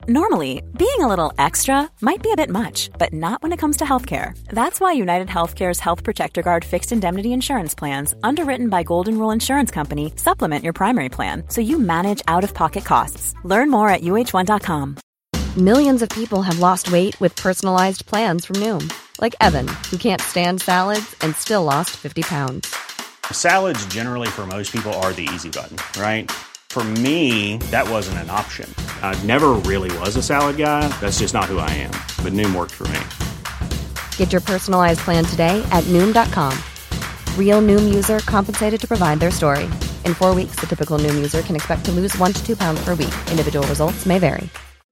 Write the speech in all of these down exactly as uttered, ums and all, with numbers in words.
Normally, being a little extra might be a bit much, but not when it comes to healthcare. That's why United Healthcare's Health Protector Guard fixed indemnity insurance plans, underwritten by Golden Rule Insurance Company, supplement your primary plan so you manage out-of-pocket costs. Learn more at U H one dot com. Millions of people have lost weight with personalized plans from Noom. Like Evan, who can't stand salads and still lost fifty pounds. Salads generally for most people are the easy button, right? For me, that wasn't an option. I never really was a salad guy. That's just not who I am. But Noom worked for me. Get your personalized plan today at Noom dot com. Real Noom user compensated to provide their story. In four weeks, the typical Noom user can expect to lose one to two pounds per week. Individual results may vary.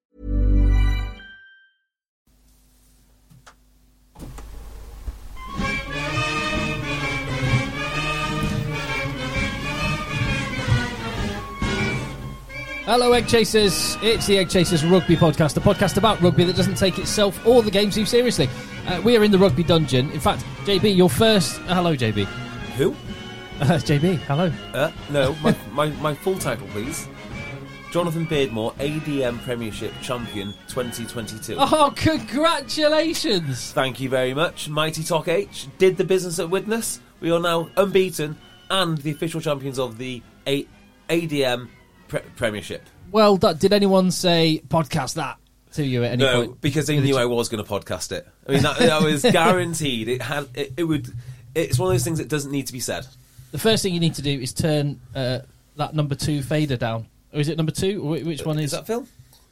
Hello, Egg Chasers. It's the Egg Chasers Rugby Podcast, a podcast about rugby that doesn't take itself or the game too seriously. Uh, we are in the rugby dungeon. In fact, J B, your first... Uh, hello, J B. Who? Uh, J B, hello. Uh, no, my, my, my full title, please. Jonathan Beardmore, A D M Premiership Champion twenty twenty-two. Oh, congratulations! Thank you very much. Mighty Talk H did the business at Widnes. We are now unbeaten and the official champions of the A- ADM Pre- Premiership. Well, did anyone say podcast that to you at any no, point? No, because they knew I was going to podcast it. I mean, that, that was guaranteed. It had. It, it would. It's one of those things that doesn't need to be said. The first thing you need to do is turn uh, that number two fader down. Or is it number two? Or which one is? Is that Phil?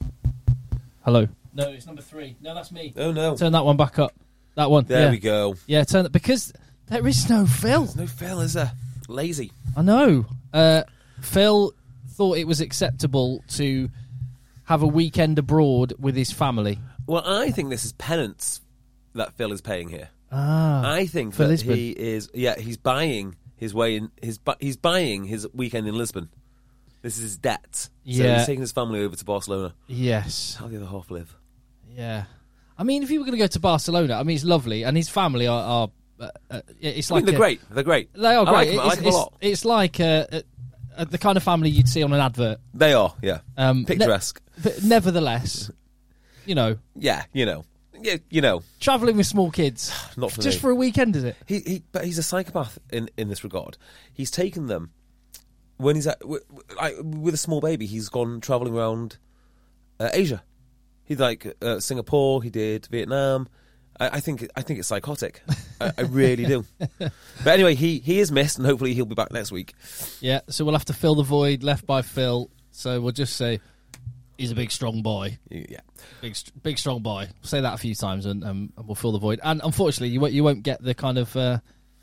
Hello. No, it's number three. No, that's me. Oh no! Turn that one back up. That one. There yeah. we go. Yeah, turn that because there is no Phil. There's no Phil, is there? Lazy. I know. Uh, Phil thought it was acceptable to have a weekend abroad with his family. Well, I think this is penance that Phil is paying here. Ah, I think for that Lisbon. he is. Yeah, he's buying his way in. His he's buying his weekend in Lisbon. This is his debt. So Yeah. he's taking his family over to Barcelona. Yes. How the other half live? Yeah. I mean, if you were going to go to Barcelona, I mean, it's lovely, and his family are. are uh, uh, it's I like mean, they're a- great. They're great. They are I great. like them. I It's, like them a it's- lot. it's like uh, uh, uh, the kind of family you'd see on an advert. They are. Yeah. Um, Picturesque. Ne- but nevertheless, you know, Yeah. You know. Yeah. You know. travelling with small kids, Not for just me. for a weekend, is it? He, he, but he's a psychopath in, in this regard. He's taken them when he's at w- w- like, with a small baby. He's gone travelling around uh, Asia. He's like uh, Singapore. He did Vietnam. I, I think I think it's psychotic. I, I really do. But anyway, he he is missed, and hopefully he'll be back next week. Yeah. So we'll have to fill the void left by Phil. So we'll just say he's a big, strong boy. Yeah. Big, st- big, strong boy. Say that a few times, and, um, and we'll fill the void. And unfortunately, you won't, you won't get the kind of uh,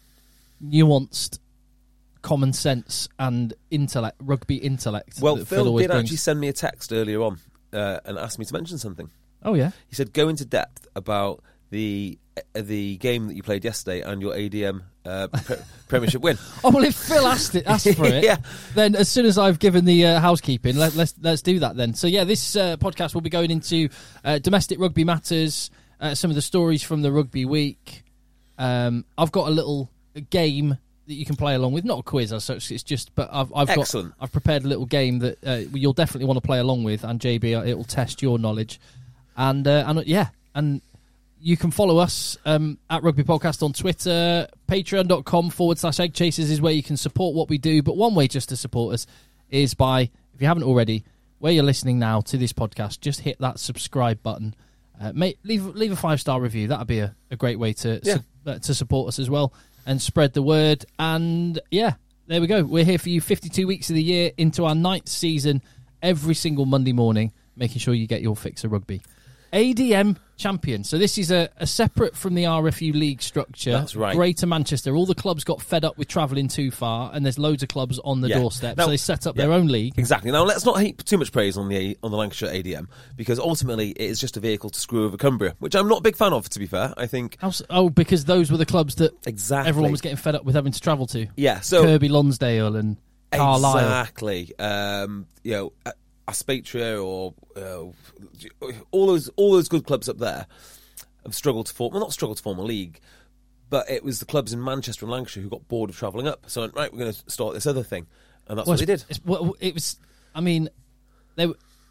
nuanced common sense and intellect, rugby intellect. Well, that Phil, always did brings. actually send me a text earlier on uh, and asked me to mention something. Oh yeah. He said, "Go into depth about the uh, the game that you played yesterday and your A D M uh, pre- Premiership win." Oh well, if Phil asked it, asked for it, Yeah. then as soon as I've given the uh, housekeeping, let, let's let's do that then. So yeah, this uh, podcast will be going into uh, domestic rugby matters, uh, some of the stories from the rugby week. Um, I've got a little game that you can play along with, not a quiz as such. It's just, but I've I've Excellent. got I've prepared a little game that uh, you'll definitely want to play along with, and J B, it will test your knowledge, and uh, and yeah, and. You can follow us um, at Rugby Podcast on Twitter. Patreon.com forward slash Egg Chasers is where you can support what we do. But one way just to support us is by, if you haven't already, where you're listening now to this podcast, just hit that subscribe button. Uh, mate, leave leave a five-star review. That would be a, a great way to Yeah. su- uh, to support us as well and spread the word. And yeah, there we go. We're here for you fifty-two weeks of the year into our ninth season every single Monday morning, making sure you get your fix of rugby. A D M champion. So this is a, a separate from the R F U league structure. That's right. Greater Manchester. All the clubs got fed up with travelling too far, and there's loads of clubs on the Yeah. doorstep. Now- so they set up yeah. their own league. Exactly. Now, let's not heap too much praise on the on the Lancashire A D M, because ultimately it is just a vehicle to screw over Cumbria, which I'm not a big fan of, to be fair. I think... How's- Oh, because those were the clubs that Exactly. everyone was getting fed up with having to travel to. Yeah, so... Kirby Lonsdale and Carlisle. Exactly. Um, you know, A- Aspatria or uh, all those all those good clubs up there have struggled to form, well, not struggled to form a league, but it was the clubs in Manchester and Lancashire who got bored of travelling up. So, right, we're going to start this other thing. And that's Well, what they did. it's- well, it was, I mean, they were,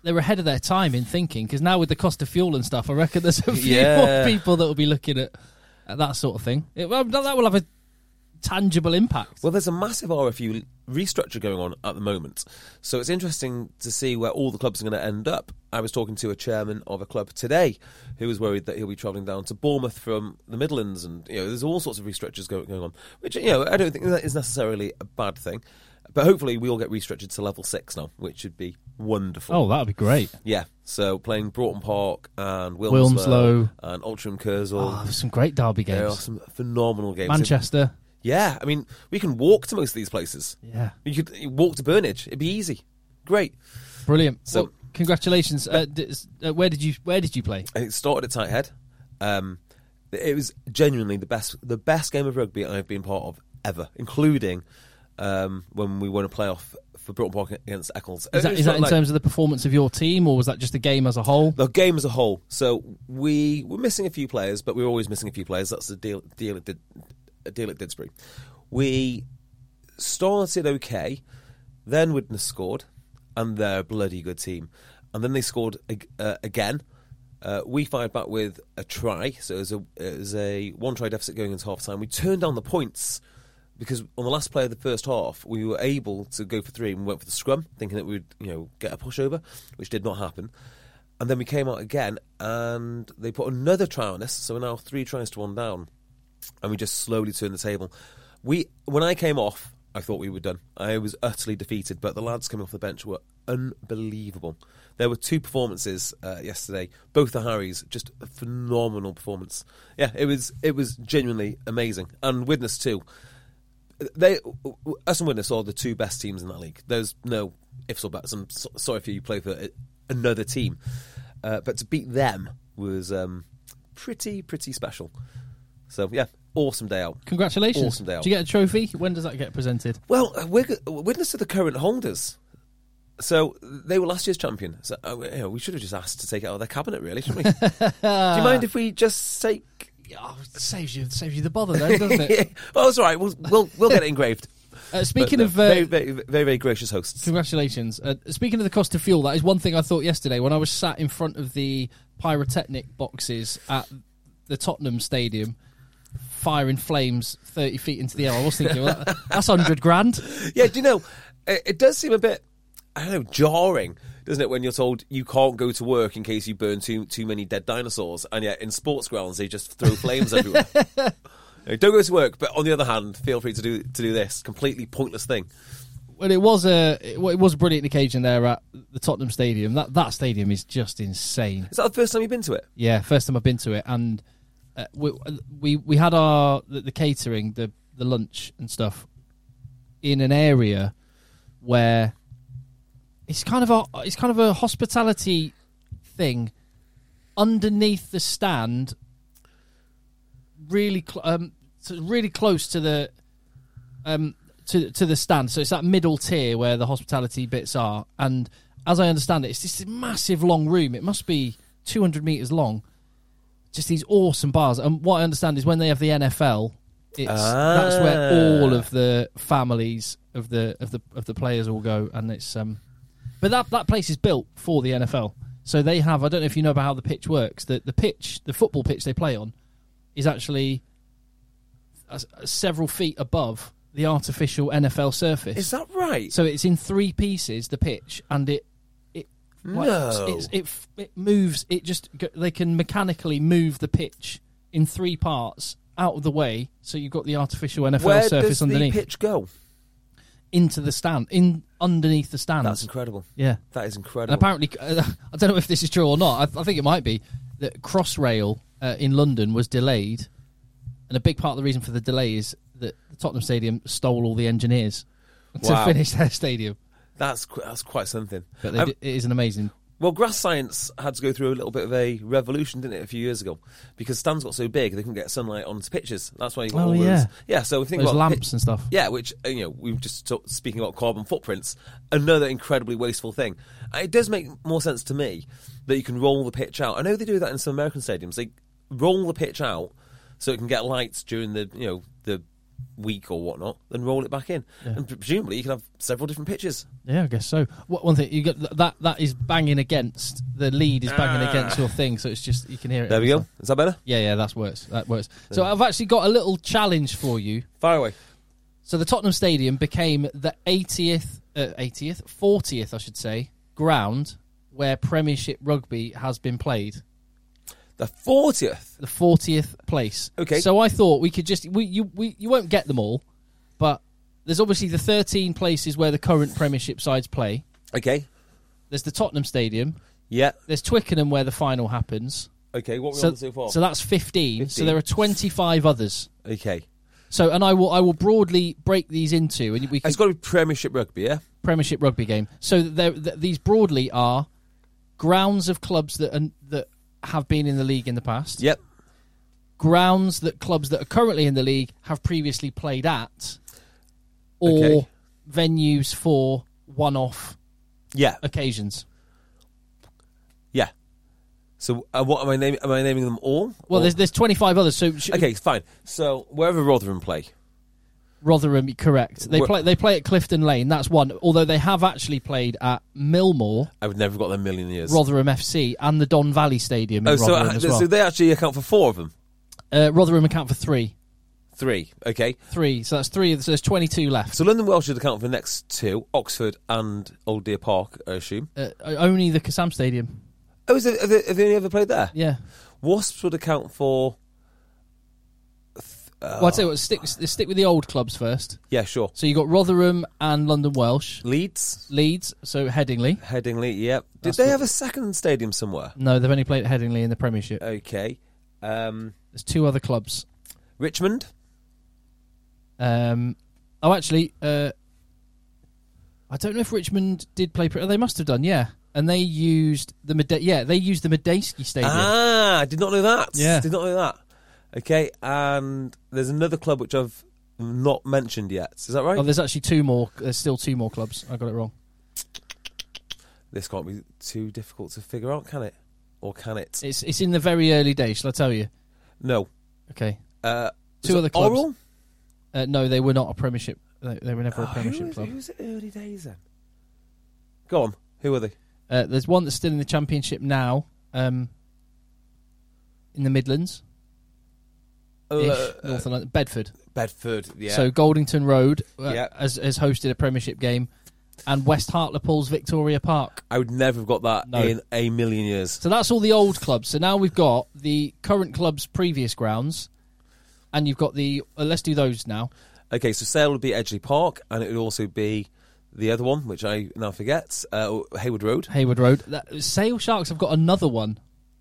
they're ahead of their time in thinking, because now with the cost of fuel and stuff, I reckon there's a few Yeah. more people that will be looking at, at that sort of thing. It, well, that will have a tangible impact. Well, there's a massive R F U restructure going on at the moment, so it's interesting to see where all the clubs are going to end up. I was talking to a chairman of a club today who was worried that he'll be travelling down to Bournemouth from the Midlands, and you know, there's all sorts of restructures going, going on, which you know I don't think that is necessarily a bad thing. But hopefully we all get restructured to level six now, which would be wonderful. Oh, that would be great. Yeah, so playing Broughton Park and Wilmslow, Wilmslow. and Altrincham Kersal. Oh, there's some great derby games. There are some phenomenal games. Manchester. Yeah, I mean, we can walk to most of these places. Yeah. You could you walk to Burnage. It'd be easy. Great. Brilliant. So- Well, congratulations. Uh, d- uh, where did you Where did you play? And it started at Tight Head. Um, it was genuinely the best the best game of rugby I've been part of ever, including um, when we won a playoff for Broughton Park against Eccles. Is that, is that in terms of the performance of your team, or was that just the game as a whole? The game as a whole. So we were missing a few players, but we were always missing a few players. That's the deal. Deal it did. A deal at Didsbury. We started okay, then Widnes scored, and they're a bloody good team. And then they scored uh, again. Uh, we fired back with a try, so it was a, it was a one-try deficit going into half-time. We turned down the points because on the last play of the first half, we were able to go for three and we went for the scrum, thinking that we'd you know get a pushover, which did not happen. And then we came out again, and they put another try on us, so we're now three tries to one down. And we just slowly turned the table. We, when I came off, I thought we were done. I was utterly defeated, but the lads coming off the bench were unbelievable. There were two performances uh, yesterday, both the Harrys, just a phenomenal performance. Yeah, it was it was genuinely amazing. And Widnes too. They, us and Widnes are the two best teams in that league. There's no ifs or buts. I'm so, sorry for you play for another team, uh, but to beat them was um, pretty pretty special. So, yeah, awesome day out. Congratulations. Awesome day out. Do you get a trophy? When does that get presented? Well, we're Widnes are the current holders. So, they were last year's champion. So, uh, you know, we should have just asked to take it out of their cabinet, really, shouldn't we? Do you mind if we just take... Oh, it saves you, saves you the bother, then, doesn't it? Oh, it's all right. We'll, we'll, we'll get it engraved. Uh, speaking But, of... no, Uh, very, very, very, very gracious hosts. Congratulations. Uh, speaking of the cost of fuel, that is one thing I thought yesterday when I was sat in front of the pyrotechnic boxes at the Tottenham Stadium, firing flames thirty feet into the air. I was thinking, well, that, that's one hundred grand. Yeah, do you know, it, it does seem a bit, I don't know, jarring, doesn't it, when you're told you can't go to work in case you burn too too many dead dinosaurs, and yet in sports grounds they just throw flames everywhere. You know, don't go to work, but on the other hand, feel free to do to do this completely pointless thing. Well, it was a it was a brilliant occasion there at the Tottenham Stadium. That that stadium is just insane. Is that the first time you've been to it? Yeah, first time I've been to it, and uh, we, we we had our the, the catering, the the lunch and stuff in an area where it's kind of a it's kind of a hospitality thing underneath the stand, really cl- um to, really close to the um to to the stand. So it's that middle tier where the hospitality bits are, and as I understand it, it's this massive long room. It must be two hundred meters long. Just these awesome bars, and what I understand is when they have the N F L, it's Ah. that's where all of the families of the of the of the players all go, and it's um. But that that place is built for the N F L, so they have. I don't know if you know about how the pitch works. The the pitch, the football pitch they play on, is actually uh, several feet above the artificial N F L surface. Is that right? So it's in three pieces, the pitch, and it it like, No. it's, it it moves. It just they can mechanically move the pitch in three parts out of the way, so you've got the artificial N F L Where surface does underneath the pitch go? into the stand, in underneath the stands. That's incredible. Yeah, That is and incredible. apparently, uh, I don't know if this is true or not. I, I think it might be that Crossrail uh, in London was delayed, and a big part of the reason for the delay is that the Tottenham Stadium stole all the engineers to Wow. finish their stadium. That's qu- that's quite something. But they Um, did, it is an amazing. Well, grass science had to go through a little bit of a revolution, didn't it, a few years ago? Because stands got so big, they couldn't get sunlight onto pitches. That's why you got Oh, all those. yeah. Yeah, so we think Those about lamps and stuff. Yeah, which, uh, you know, we were just talk, speaking about carbon footprints, another incredibly wasteful thing. And it does make more sense to me that you can roll the pitch out. I know they do that in some American stadiums. They roll the pitch out so it can get lights during the, you know, the week or whatnot, then roll it back in. Yeah. And presumably you can have several different pitches. Yeah, I guess so. What, one thing you get that that is banging against the lead is banging Ah. against your thing, so it's just you can hear it. There we every go. time. Is that better? Yeah, yeah, that's worse. That works. So I've actually got a little challenge for you. Fire away. So the Tottenham Stadium became the eightieth, uh, eightieth, fortieth, I should say, ground where Premiership rugby has been played. The fortieth. The fortieth place. Okay. So I thought we could just we you we you won't get them all, but there's obviously the thirteen places where the current Premiership sides play. Okay. There's the Tottenham Stadium. Yeah. There's Twickenham where the final happens. Okay. What are we So, on so far? so that's fifteen. So fifteen. there are twenty-five others. Okay. So and I will I will broadly break these into and we can It's got to be Premiership rugby, yeah. Premiership rugby game. So there, th- these broadly are grounds of clubs that are, that have been in the league in the past. Yep. Grounds that clubs that are currently in the league have previously played at, or Okay. venues for one-off Yeah. occasions. Yeah. So uh, what am I naming? Am I naming them all? Well, Or- there's there's twenty-five others. So sh- Okay, fine. So wherever Rotherham play. Rotherham, correct. They Wh- play they play at Clifton Lane. That's one. Although they have actually played at Millmore, I would never have got them a million years. Rotherham F C, and the Don Valley Stadium in oh, so, Rotherham uh, as well. so they actually account for four of them. Uh, Rotherham account for three. Three. Okay. Three. So that's three. So there's twenty-two left. So London Welsh should account for the next two, Oxford and Old Deer Park, I assume. Uh, only the Kassam Stadium. Oh, is it, have, they, have they only ever played there? Yeah. Wasps would account for... Uh, Well, I'd say what, stick stick with the old clubs first. Yeah, sure. So you got Rotherham and London Welsh. Leeds, Leeds, so Headingley. Headingley, yep. Did That's they what- have a second stadium somewhere? No, they've only played at Headingley in the Premiership. Okay. Um, There's two other clubs. Richmond? Um, oh, actually, uh, I don't know if Richmond did play. Pre- oh, they must have done, yeah. And they used the Mede- yeah, they used the Medeski Stadium. Ah, I did not know that. Yeah. Did not know that. Okay, and there's another club which I've not mentioned yet. Is that right? Oh, there's actually two more. There's still two more clubs. I got it wrong. This can't be too difficult to figure out, can it? Or can it? It's it's in the very early days. Shall I tell you? No. Okay. Uh, Two was other it clubs. Oral? Uh, no, they were not a Premiership. They, they were never a Oh, Premiership who was, club. who was it early days then? Go on. Who are they? Uh, there's one that's still in the Championship now, um, in the Midlands. Uh, Ish, uh, North London, Bedford. Bedford, yeah. So Goldington Road uh, Yeah. has, has hosted a Premiership game, and West Hartlepool's Victoria Park. I would never have got that No. in a million years. So that's all the old clubs. So now we've got the current club's previous grounds, and you've got the. Uh, let's do those now. Okay, so Sale would be Edgeley Park, and it would also be the other one, which I now forget, uh, Hayward Road. Hayward Road. That, Sale Sharks have got another one.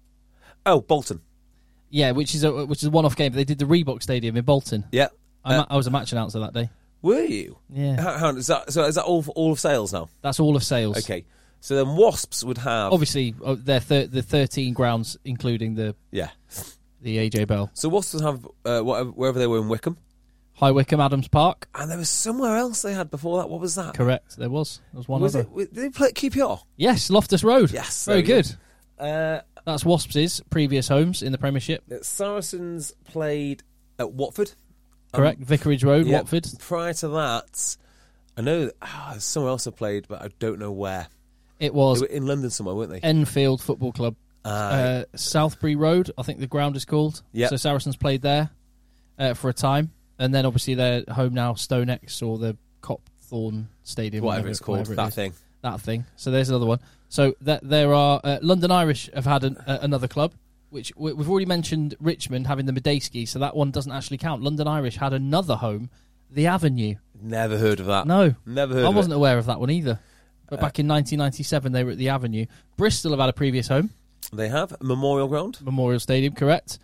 Oh, Bolton. Yeah, which is a which is a one-off game. They did the Reebok Stadium in Bolton. Yeah. I, Uh, ma- I was a match announcer that day. Were you? Yeah, How, how, is that, so is that all, for all of Sales now? that's all of Sales. Okay. So then Wasps would have... Obviously, uh, they're thir- the thirteen grounds, including the Yeah. the A J Bell, So Wasps would have uh, whatever, wherever they were in Wickham. High Wycombe, Adams Park. And there was somewhere else they had before that. What was that? Correct. There was. There was one Was other. it, did they play at Q P R? Yes, Loftus Road. Yes, very there we good. Uh, That's Wasps' previous homes in the Premiership. Saracens played at Watford. Correct. Vicarage Road, Yeah. Watford. Prior to that, I know ah, there's somewhere else I played, but I don't know where. It They was were in London somewhere, weren't they? Enfield Football Club. Ah, Uh, Southbury Road, I think the ground is called. Yep. So Saracens played there uh, for a time. And then obviously they're home now, Stonex or the Copthorne Stadium. whatever it's called, whatever it that is. thing. That thing. So there's another one. So that there are uh, London Irish have had an, uh, another club, which we- we've already mentioned Richmond having the Medeski, so that one doesn't actually count. London Irish had another home, the Avenue. Never heard of that. No, Never heard I of wasn't it. aware of that one either. But back in nineteen ninety-seven, they were at the Avenue. Bristol have had a previous home, They have Memorial Ground. Memorial Stadium, correct.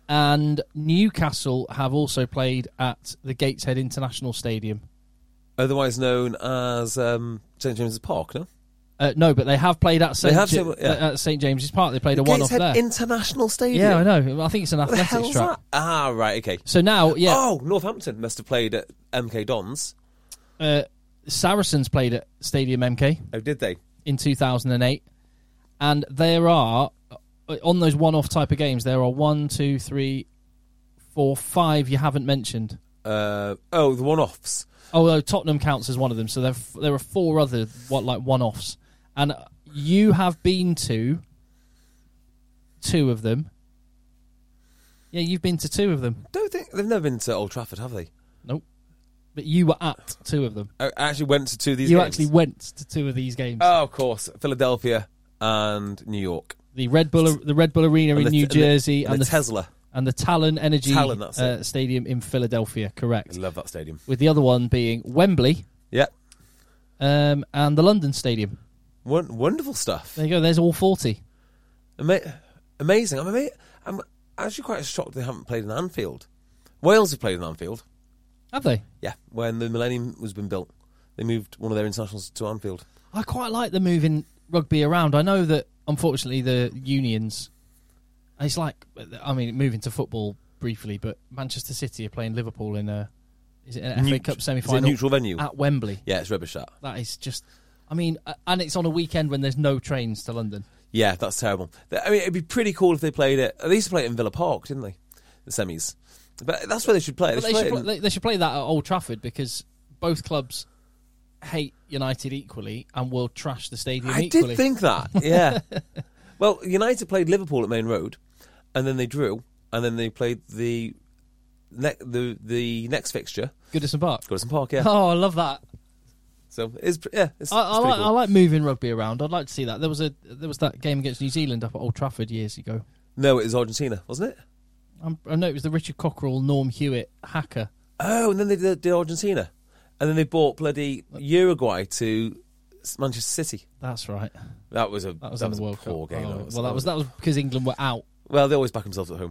And Newcastle have also played at the Gateshead International Stadium. Otherwise known as um, Saint James's Park, no? Uh, no, but they have played at Saint have Ja- some- yeah. at Saint James's Park. They played a one-off Gateshead there. International Stadium. Yeah, I know. I think it's an What the athletics hell's track. that? Ah, right, okay. So now, yeah, Oh, Northampton must have played at M K Dons. uh, Saracens played at Stadium M K Oh, did they? in two thousand eight, and there are uh, on those one-off type of games. There are one, two, three, four, five you haven't mentioned. Uh, oh, the one-offs. Although Tottenham counts as one of them, so there there are four other what like one-offs, and you have been to two of them. Yeah, you've been to two of them. Don't think they've never been to Old Trafford, have they? Nope. But you were at two of them. I actually went to two of these. You games. actually went to two of these games. Oh, of course, Philadelphia and New York. The Red Bull, the Red Bull Arena And in the- New and the- Jersey, and the Tesla. and the Talon Energy Talon, that's uh, it. Stadium in Philadelphia. Correct. I love that stadium. With the other one being Wembley, Yeah, um, and the London Stadium. Won- wonderful stuff. There you go. There's all forty. Ama- amazing. I'm, ama- I'm actually quite shocked they haven't played in Anfield. Wales have played in Anfield. Have they? Yeah, when the Millennium was being built, they moved one of their internationals to Anfield. I quite like the moving rugby around. I know that unfortunately the unions. It's like, I mean, moving to football briefly, but Manchester City are playing Liverpool in a is it an F A Neut- Cup is it a semi-final neutral venue? at Wembley. Yeah, it's rubbish that. That is just. I mean, uh, and it's on a weekend when there's no trains to London. Yeah, that's terrible. I mean, it'd be pretty cool if they played it. They used to play it in Villa Park, didn't they? The semis. But that's where they should play it. But They they should should, play it pl- in- they, they should play that at Old Trafford because both clubs hate United equally and will trash the stadium I equally. did think that, yeah. Well, United played Liverpool at Main Road, and then they drew, and then they played the ne- the the next fixture, Goodison Park. Goodison Park, yeah. Oh, I love that. So it's pr- yeah, it's, I, it's I, pretty like, cool. I like moving rugby around. I'd like to see that. There was a there was that game against New Zealand up at Old Trafford years ago. No, it was Argentina, wasn't it? I'm, I know it was the Richard Cockerell, Norm Hewitt hacker. Oh, and then they did, did Argentina, and then they bought bloody Uruguay to Manchester City. That's right. That was a That was that in was the a World poor Cup. game. Oh, that was. well, that was that was because England were out. Well, they always back themselves at home.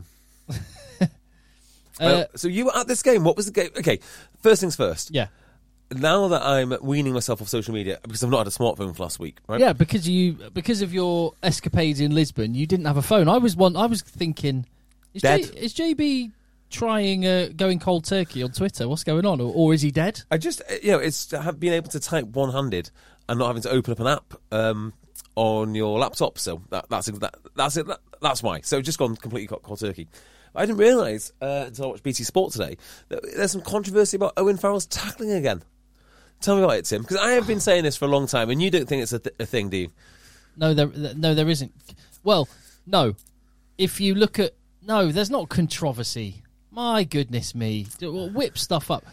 Uh, Uh, so you were at this game. What was the game? Okay, first things first. yeah, Now that I'm weaning myself off social media because I've not had a smartphone for last week, right? yeah. Because you because of your escapades in Lisbon, you didn't have a phone. I was one. I was thinking, is, J, Dead. is J B trying uh, going cold turkey on Twitter? What's going on, or, or is he dead? I just, uh, you know, it's to have being able to type one-handed and not having to open up an app um, on your laptop. So that, that's that, that's it. That, that's why. So just gone completely cold, cold turkey. I didn't realise uh, until I watched B T Sport today that there's some controversy about Owen Farrell's tackling again. Tell me about it, Tim, because I have been saying this for a long time, and you don't think it's a, th- a thing, do you? No, there no there isn't. Well, no. If you look at no, there's not controversy. My goodness me, whip stuff up.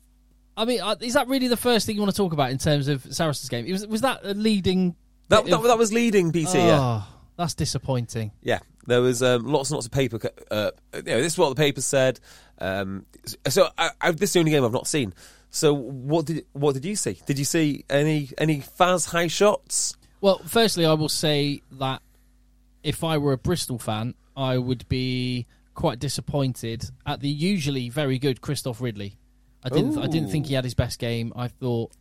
I mean, uh, is that really the first thing you want to talk about in terms of Saracens game? It was was that a leading? That, bit that, of- that was leading B T, oh, yeah. That's disappointing. Yeah, there was um, lots and lots of paper. Uh, you know, this is what the paper said. Um, so I, I, this is the only game I've not seen. So what did what did you see? Did you see any any Faz high shots? Well, firstly, I will say that if I were a Bristol fan, I would be quite disappointed at the usually very good Christoph Ridley. I didn't. I didn't think he had his best game. I thought,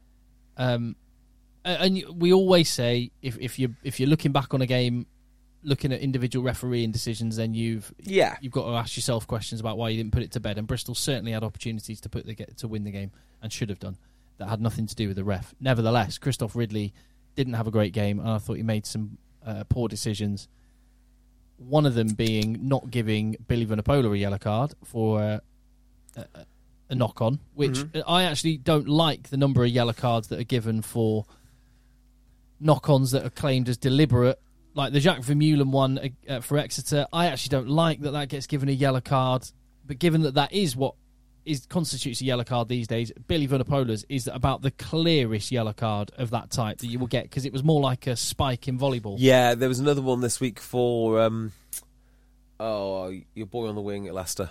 um, and we always say if if you if you're looking back on a game, looking at individual refereeing decisions, then you've Yeah. you've got to ask yourself questions about why you didn't put it to bed. And Bristol certainly had opportunities to put the to win the game and should have done. That had nothing to do with the ref. Nevertheless, Christoph Ridley didn't have a great game, and I thought he made some uh, poor decisions. One of them being not giving Billy Vunipola a yellow card for uh, a, a knock-on, which Mm-hmm. I actually don't like the number of yellow cards that are given for knock-ons that are claimed as deliberate. Like the Jacques Vermeulen one uh, for Exeter, I actually don't like that that gets given a yellow card. But given that that is what is constitutes a yellow card these days, Billy Vunipola's is about the clearest yellow card of that type that you will get, because it was more like a spike in volleyball. Yeah, there was another one this week for um, oh your boy on the wing at Leicester,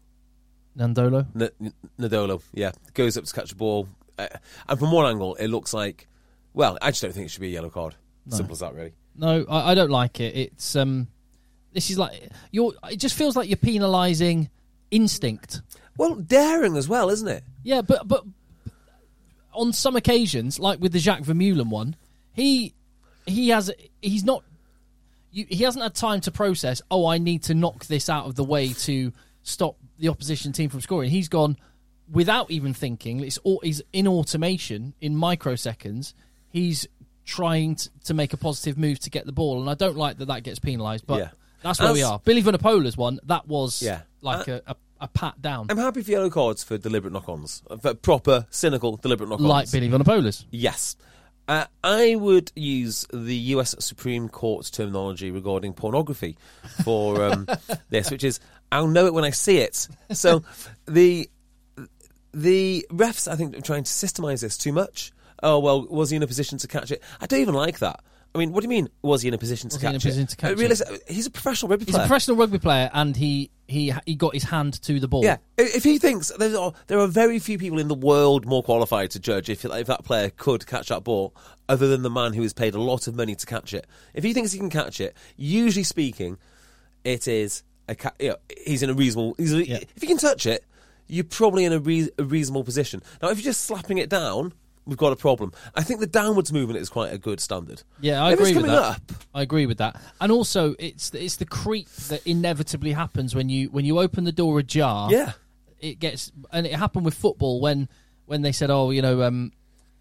Nandolo? N- N- Nadolo. Yeah, goes up to catch a ball, uh, and from one angle it looks like, well, I just don't think it should be a yellow card. No. Simple as that, really. No, I, I don't like it. It's um, this is like you're. It just feels like you're penalising instinct. Well, daring as well, isn't it? Yeah, but but on some occasions, like with the Jacques Vermeulen one, he he has he's not you, he hasn't had time to process. Oh, I need to knock this out of the way to stop the opposition team from scoring. He's gone without even thinking. It's all he's in automation in microseconds. He's trying to, to make a positive move to get the ball, and I don't like that that gets penalised. But Yeah. that's where we As- are. Billy Vunipola's one that was Yeah. like Uh, a, a a pat down. I'm happy for yellow cards for deliberate knock-ons, for proper, cynical, deliberate knock-ons. Like Billy Vunipolas. Yes. Uh, I would use the U S Supreme Court's terminology regarding pornography for um, this, which is, I'll know it when I see it. So the the refs, I think, are trying to systemize this too much. Oh, well, was he in a position to catch it? I don't even like that. I mean, what do you mean, was he in a position to Was catch he in a position it? to catch Uh, realis- He's a professional rugby He's player. a professional rugby player, and he he he got his hand to the ball. Yeah, if he thinks there are, there are very few people in the world more qualified to judge if if that player could catch that ball, other than the man who has paid a lot of money to catch it. If he thinks he can catch it, usually speaking, it is a ca- you know, he's in a reasonable. He's a, Yeah. If you can touch it, you're probably in a, re- a reasonable position. Now, if you're just slapping it down, we've got a problem. I think the downwards movement is quite a good standard. Yeah, I if agree it's with coming that. up, I agree with that. And also, it's it's the creep that inevitably happens when you when you open the door ajar. yeah. It gets, and it happened with football when when they said, oh, you know, um,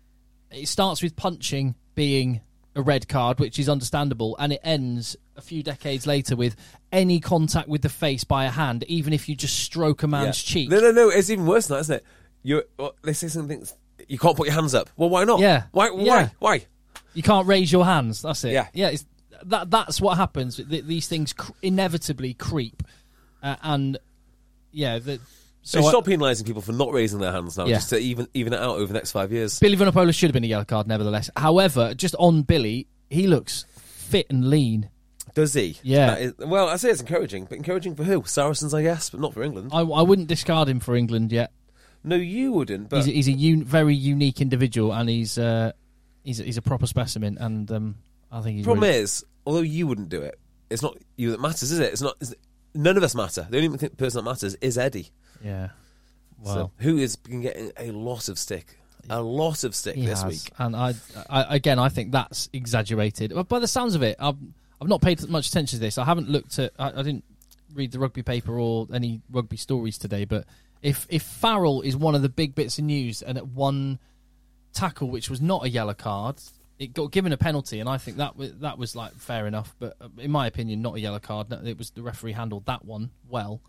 it starts with punching being a red card, which is understandable, and it ends a few decades later with any contact with the face by a hand, even if you just stroke a man's yeah. cheek. No, no, no. It's even worse than that, isn't it? You well, they say something. You can't put your hands up. Well, why not? Yeah. Why? Why? Yeah. Why? You can't raise your hands. That's it. Yeah. yeah. It's, that that's what happens. Th- These things cr- inevitably creep, uh, and yeah. The, So so I- stop penalising people for not raising their hands now, Yeah. just to even even it out over the next five years. Billy Vunipolas should have been a yellow card, nevertheless. However, just on Billy, he looks fit and lean. Does he? Yeah. That is- well, I say it's encouraging, but encouraging for who? Saracens, I guess, but not for England. I, I wouldn't discard him for England yet. No, you wouldn't. But He's a, he's a un, very unique individual, and he's uh, he's a, he's a proper specimen. And um, I think he's the problem really, is, although you wouldn't do it, it's not you that matters, is it? It's not. It's, none of us matter. The only th- person that matters is Eddie. yeah. Well, So, who is been getting a lot of stick, a lot of stick he this has. week. And I, I again, I think that's exaggerated. But by the sounds of it, I've I've not paid much attention to this. I haven't looked at. I, I didn't read the rugby paper or any rugby stories today. But if if Farrell is one of the big bits of news, and at one tackle which was not a yellow card, it got given a penalty, and I think that was, that was like fair enough. But in my opinion, not a yellow card. It was the referee handled that one well.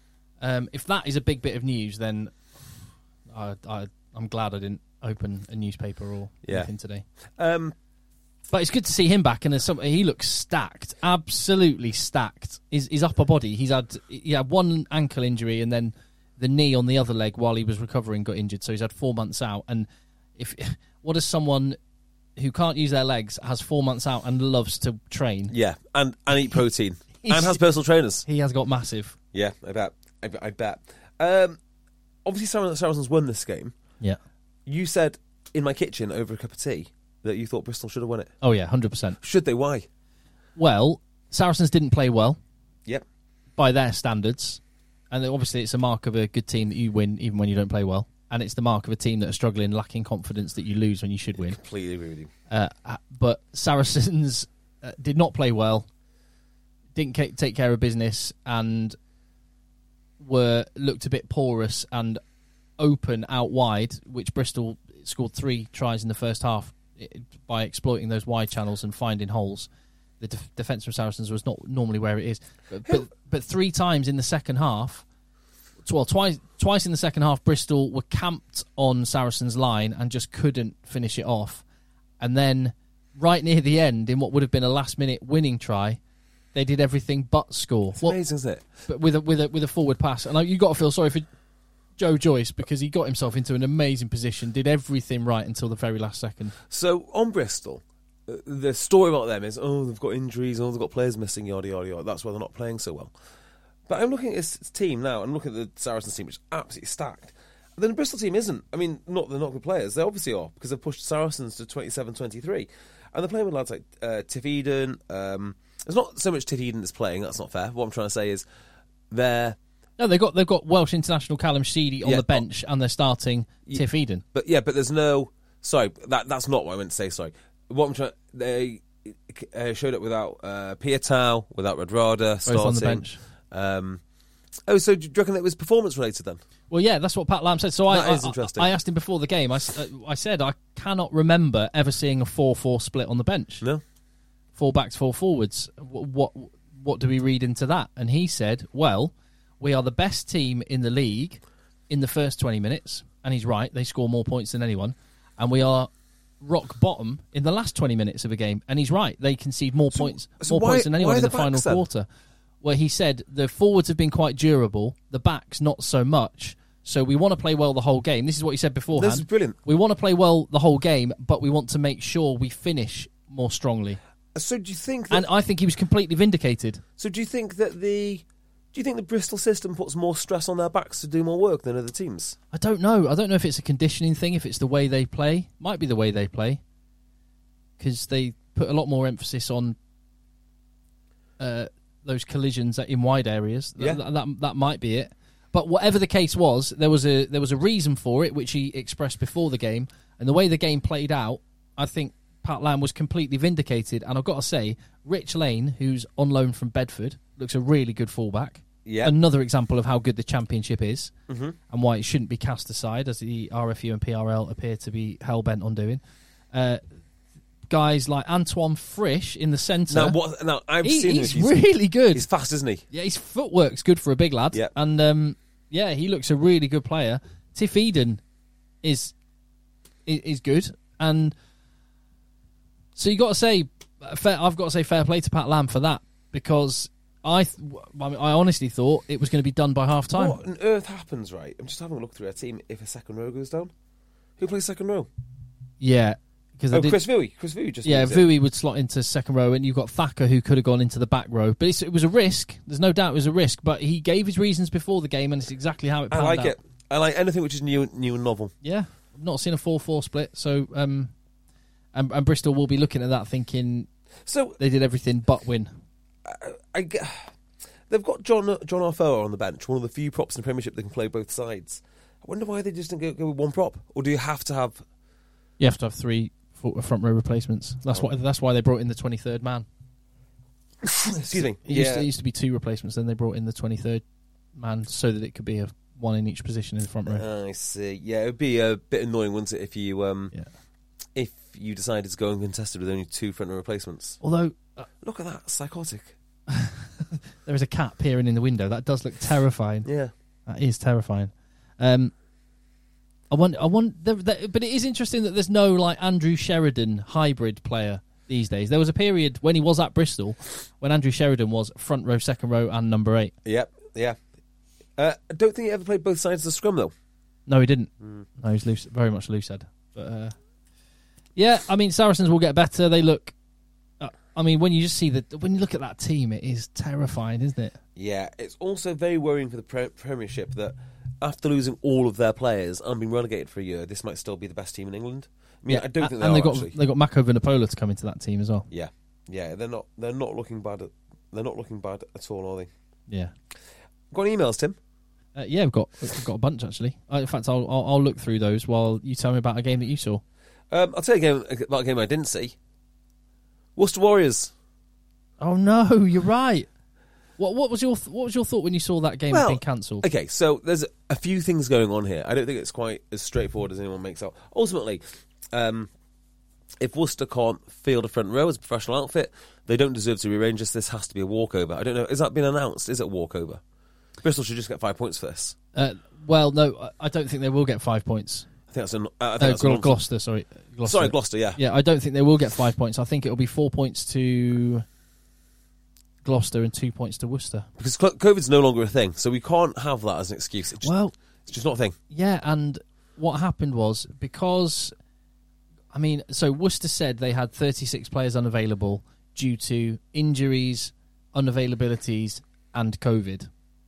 Um, if that is a big bit of news, then I, I, I'm glad I didn't open a newspaper or Yeah. anything today. Um, But it's good to see him back, and there's some, he looks stacked, absolutely stacked. His, his upper body, he's had he had one ankle injury, and then the knee on the other leg while he was recovering got injured. So he's had four months out. And if what is someone who can't use their legs, has four months out, and loves to train? yeah, and and eat protein He's- and has personal trainers. He has got massive. Yeah, I bet. I bet. I bet. Um, obviously, Sar- Saracens won this game. Yeah. You said in my kitchen over a cup of tea that you thought Bristol should have won it. Oh yeah, hundred percent. Should they? Why? Well, Saracens didn't play well Yep. by their standards, and obviously it's a mark of a good team that you win even when you don't play well, and it's the mark of a team that are struggling, lacking confidence, that you lose when you should win. Completely agree with you. Uh, but Saracens uh, did not play well, didn't ca- take care of business, and were looked a bit porous and open out wide, which Bristol scored three tries in the first half it, by exploiting those wide channels and finding holes. The def- defence from Saracens was not normally where it is, but, but but three times in the second half, well, twice twice in the second half, Bristol were camped on Saracens' line and just couldn't finish it off. And then, right near the end, in what would have been a last-minute winning try, they did everything but score. It's Well, amazing, isn't it? but with a with a with a forward pass, and you got to feel sorry for Joe Joyce because he got himself into an amazing position, did everything right until the very last second. So on Bristol, uh, the story about them is, oh, they've got injuries, oh, they've got players missing, yada yada yada. That's why they're not playing so well. But I'm looking at this team now. I'm looking at the Saracens team, which is absolutely stacked. Then the Bristol team isn't. I mean, not they're not good players. They obviously are because they've pushed Saracens to twenty-seven twenty-three, and they're playing with lads like uh, Tiff Eden. Um, there's not so much Tiff Eden that's playing. That's not fair. What I'm trying to say is, they're No, they've got they've got Welsh international Callum Sheedy on Yeah, the bench, and they're starting Tiff Eden. but yeah, but there's no. Sorry, that that's not what I meant to say. Sorry, what I'm trying. They uh, showed up without uh, Piatau, without Redrada starting. Both on the bench. Um, oh, so do you reckon that was performance related then? Well, yeah, that's what Pat Lam said. So I, That is I, interesting. I asked him before the game. I, s- uh, I said I cannot remember ever seeing a four four split on the bench. No. Four backs, four forwards. What, what what do we read into that? And he said, well, we are the best team in the league in the first twenty minutes, and he's right, they score more points than anyone, and we are rock bottom in the last twenty minutes of a game, and he's right, they concede more So- points so more why- points than anyone why in the the final backs then? quarter. Where he said the forwards have been quite durable, the backs not so much, so we want to play well the whole game. This is what he said beforehand. This is brilliant. We want to play well the whole game, but we want to make sure we finish more strongly. So do you think that, And I think he was completely vindicated. so do you think that the do you think the Bristol system puts more stress on their backs to do more work than other teams? I don't know. I don't know if it's a conditioning thing, if it's the way they play. Might be the way they play. Because they put a lot more emphasis on uh, those collisions in wide areas. Th- Yeah. That, that, that might be it. But whatever the case was, there was a there was a reason for it, which he expressed before the game. And the way the game played out, I think Pat Lam was completely vindicated. And I've got to say, Rich Lane, who's on loan from Bedford, looks a really good fullback. Yeah. Another example of how good the Championship is, Mm-hmm. and why it shouldn't be cast aside, as the R F U and P R L appear to be hell-bent on doing. Uh, guys like Antoine Frisch in the centre. Now what? Now I've he- seen he's him. really good. He's fast, isn't he? Yeah, his footwork's good for a big lad. Yeah. And um, yeah, he looks a really good player. Tiff Eden is is, is good, and so you got to say, fair, I've got to say, fair play to Pat Lam for that, because I, th- I, mean, I honestly thought it was going to be done by half time. What on earth happens, right? I'm just having a look through our team. If a second row goes down, who plays second row? Yeah, because Oh, Chris Vui. Chris Vui just Yeah, moves in. Vui would slot into second row, and you've got Thacker who could have gone into the back row. But it's, it was a risk. There's no doubt it was a risk. But he gave his reasons before the game, and it's exactly how it I panned like out. it. I like anything which is new, new and novel. Yeah, I've not seen a four four split. So, um, and, and Bristol will be looking at that thinking So they did everything but win. I get, they've got John John Arfoa on the bench, one of the few props in the Premiership that can play both sides. I wonder why they just didn't go, go with one prop, or do you have to have? You have to have three fo- front row replacements. That's Oh. why. That's why they brought in the twenty-third man. Excuse me. It, Yeah. used to, it used to be two replacements. Then they brought in the twenty-third man so that it could be a one in each position in the front row. I see. Yeah, it would be a bit annoying, wouldn't it, if you um, Yeah. if you decided to go uncontested with only two front row replacements? Although uh, Look at that, psychotic. there is a cat peering in the window. That does look terrifying. Yeah. That is terrifying. Um, I want, I want, there, there, but it is interesting that there's no like Andrew Sheridan hybrid player these days. There was a period when he was at Bristol when Andrew Sheridan was front row, second row, and number eight. Yep. Yeah. Uh, I don't think he ever played both sides of the scrum though. No, he didn't. Mm. No, he's loose, very much loose head. But uh, yeah, I mean, Saracens will get better. They look. Uh, I mean, when you just see the when you look at that team, it is terrifying, isn't it? Yeah, it's also very worrying for the pre- Premiership that after losing all of their players and being relegated for a year, this might still be the best team in England. I mean, I don't a- think they and are they got actually. they got Mako Vinopola to come into that team as well. Yeah, yeah, they're not. They're not looking bad. At, they're not looking bad at all, are they? Yeah. Got any emails, Tim? Uh, yeah, I've got I've got a bunch actually. Uh, in fact, I'll, I'll I'll look through those while you tell me about a game that you saw. Um, I'll tell you a game, about a game I didn't see. Worcester Warriors. Oh no, you're right. What what was your th- what was your thought when you saw that game Well, had been cancelled? Okay, so there's a few things going on here. I don't think it's quite as straightforward as anyone makes out. Ultimately, um, if Worcester can't field a front row as a professional outfit, they don't deserve to rearrange this. This has to be a walkover. I don't know. Has that been announced? Is it a walkover? Bristol should just get five points for this. Uh, well, no, I- I don't think they will get five points. I think that's a. I think Uh, that's a Gl- nonsense. Gloucester, sorry, Gloucester. Sorry, Gloucester. Yeah. Yeah, I don't think they will get five points. I think it'll be four points to Gloucester and two points to Worcester. Because cl- COVID's no longer a thing, so we can't have that as an excuse. It's just, Well, it's just not a thing. yeah, and what happened was because, I mean, so Worcester said they had thirty-six players unavailable due to injuries, unavailabilities, and COVID.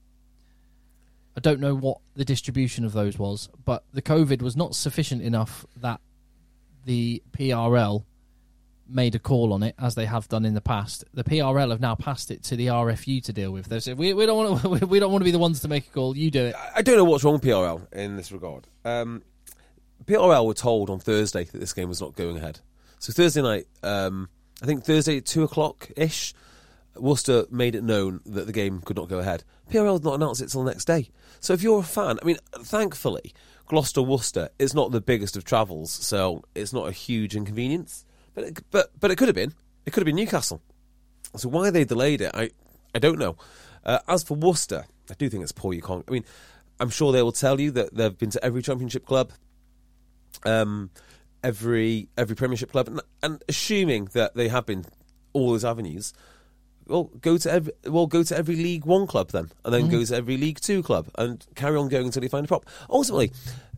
I don't know what the distribution of those was, but the COVID was not sufficient enough that the P R L made a call on it, as they have done in the past. The P R L have now passed it to the R F U to deal with. They said we, we don't want to we don't want to be the ones to make a call. You do it. I don't know what's wrong with P R L in this regard. Um, P R L were told on Thursday that this game was not going ahead. So Thursday night, um, I think Thursday at two o'clock ish, Worcester made it known that the game could not go ahead. P R L did not announce it till the next day. So if you're a fan, I mean, thankfully, Gloucester Worcester is not the biggest of travels, so it's not a huge inconvenience. But it, but but it could have been. It could have been Newcastle. So why they delayed it, I I don't know. Uh, as for Worcester, I do think it's poor. You can't. I mean, I'm sure they will tell you that they've been to every Championship club, um, every every Premiership club, and, and assuming that they have been all those avenues. Well, go to every well go to every League One club then, and then mm. go to every League Two club, and carry on going until you find a prop. Ultimately,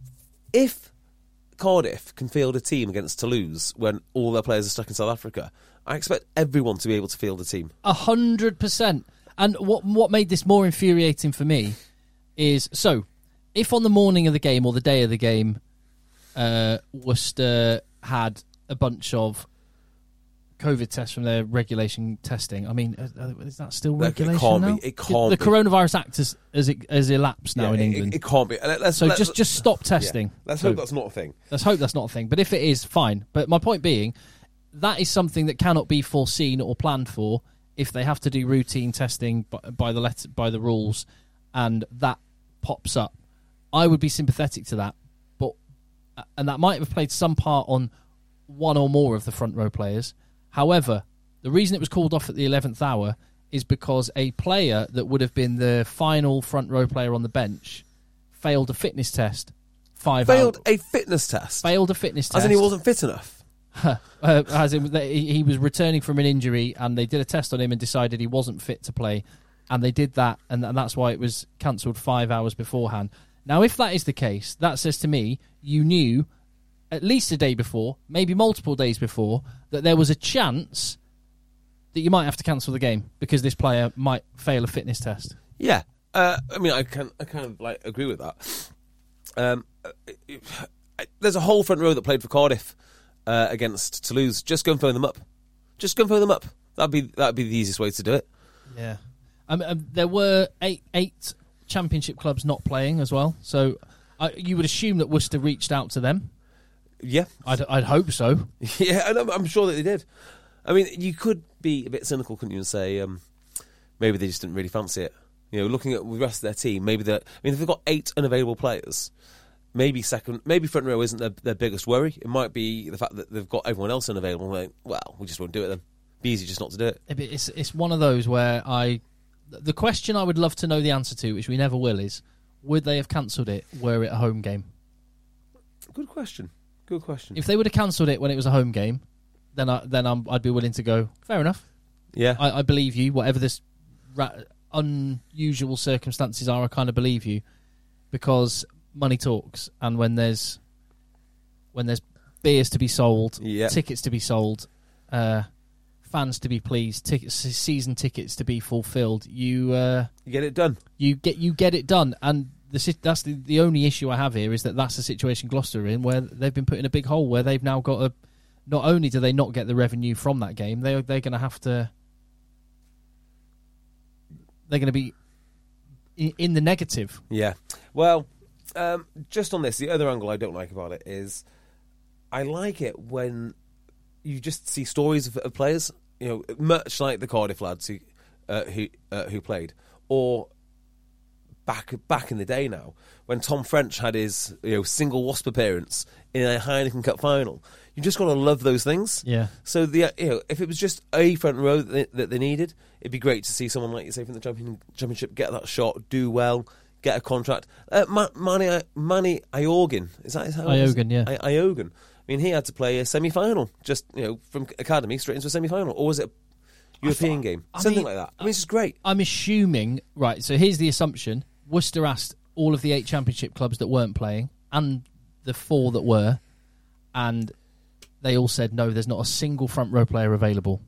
if Cardiff can field a team against Toulouse when all their players are stuck in South Africa, I expect everyone to be able to field a team. A hundred percent. And what what made this more infuriating for me is, so, if on the morning of the game or the day of the game, uh, Worcester had a bunch of COVID tests from their regulation testing, I mean, uh, is that still regulation it can't now? Be. It can't the be. Coronavirus Act has, has, has elapsed now yeah, in it, England. It, it can't be. Let's, so let's, just, just stop testing. Yeah. Let's so, hope that's not a thing. Let's hope that's not a thing. But if it is, fine. But my point being, that is something that cannot be foreseen or planned for if they have to do routine testing by, by the letter, by the rules, and that pops up. I would be sympathetic to that, but and that might have played some part on one or more of the front row players. However, the reason it was called off at the eleventh hour is because a player that would have been the final front row player on the bench failed a fitness test. Five failed hours, a fitness test. Failed a fitness test. As in he wasn't fit enough. uh, as in, he, he was returning from an injury, and they did a test on him and decided he wasn't fit to play, and they did that, and, and that's why it was cancelled five hours beforehand. Now, if that is the case, that says to me you knew at least a day before, maybe multiple days before, that there was a chance that you might have to cancel the game because this player might fail a fitness test. Yeah, uh, I mean, I can I kind of like agree with that. Um, there's a whole front row that played for Cardiff uh, against Toulouse. Just go and phone them up. Just go and phone them up. That'd be that'd be the easiest way to do it. Yeah, um, um, there were eight eight Championship clubs not playing as well, so uh, you would assume that Worcester reached out to them. Yeah, I'd, I'd hope so. Yeah, and I'm, I'm sure that they did. I mean, you could be a bit cynical, couldn't you, and say um, maybe they just didn't really fancy it. You know, looking at the rest of their team, maybe that. I mean, if they've got eight unavailable players, maybe second, maybe front row isn't their, their biggest worry. It might be the fact that they've got everyone else unavailable. Like, well, we just won't do it then. Be easy just not to do it. It's it's one of those where I, the question I would love to know the answer to, which we never will, is would they have cancelled it were it a home game? Good question. Good question. If they would have cancelled it when it was a home game, then I then I'm, I'd be willing to go. Fair enough. Yeah, I, I believe you. Whatever this ra- unusual circumstances are, I kind of believe you, because money talks, and when there's when there's beers to be sold, yeah. tickets to be sold, uh, fans to be pleased, tickets, season tickets to be fulfilled, you uh, you get it done. You get you get it done, and the, that's the, the only issue I have here is that that's the situation Gloucester are in, where they've been put in a big hole, where they've now got a. Not only do they not get the revenue from that game, they they're going to have to. They're going to be in, in the negative. Yeah. Well, um, just on this, the other angle I don't like about it is, I like it when you just see stories of, of players, you know, much like the Cardiff lads who uh, who uh, who played, or back back in the day now when Tom French had his you know single Wasp appearance in a Heineken Cup final. You just got to love those things. Yeah. So the you know if it was just a front row that they, that they needed, it'd be great to see someone like you say from the champion, championship get that shot, do well, get a contract. Uh, Ma- Manny Manny Iogan, is that how Iogan? Yeah. I- Iogan. I mean, he had to play a semi-final, just you know from academy straight into a semi-final, or was it a European thought, game, I something mean, like that? I mean, it's just great. I'm assuming right. So here's the assumption: Worcester asked all of the eight championship clubs that weren't playing and the four that were, and they all said, no, there's not a single front row player available.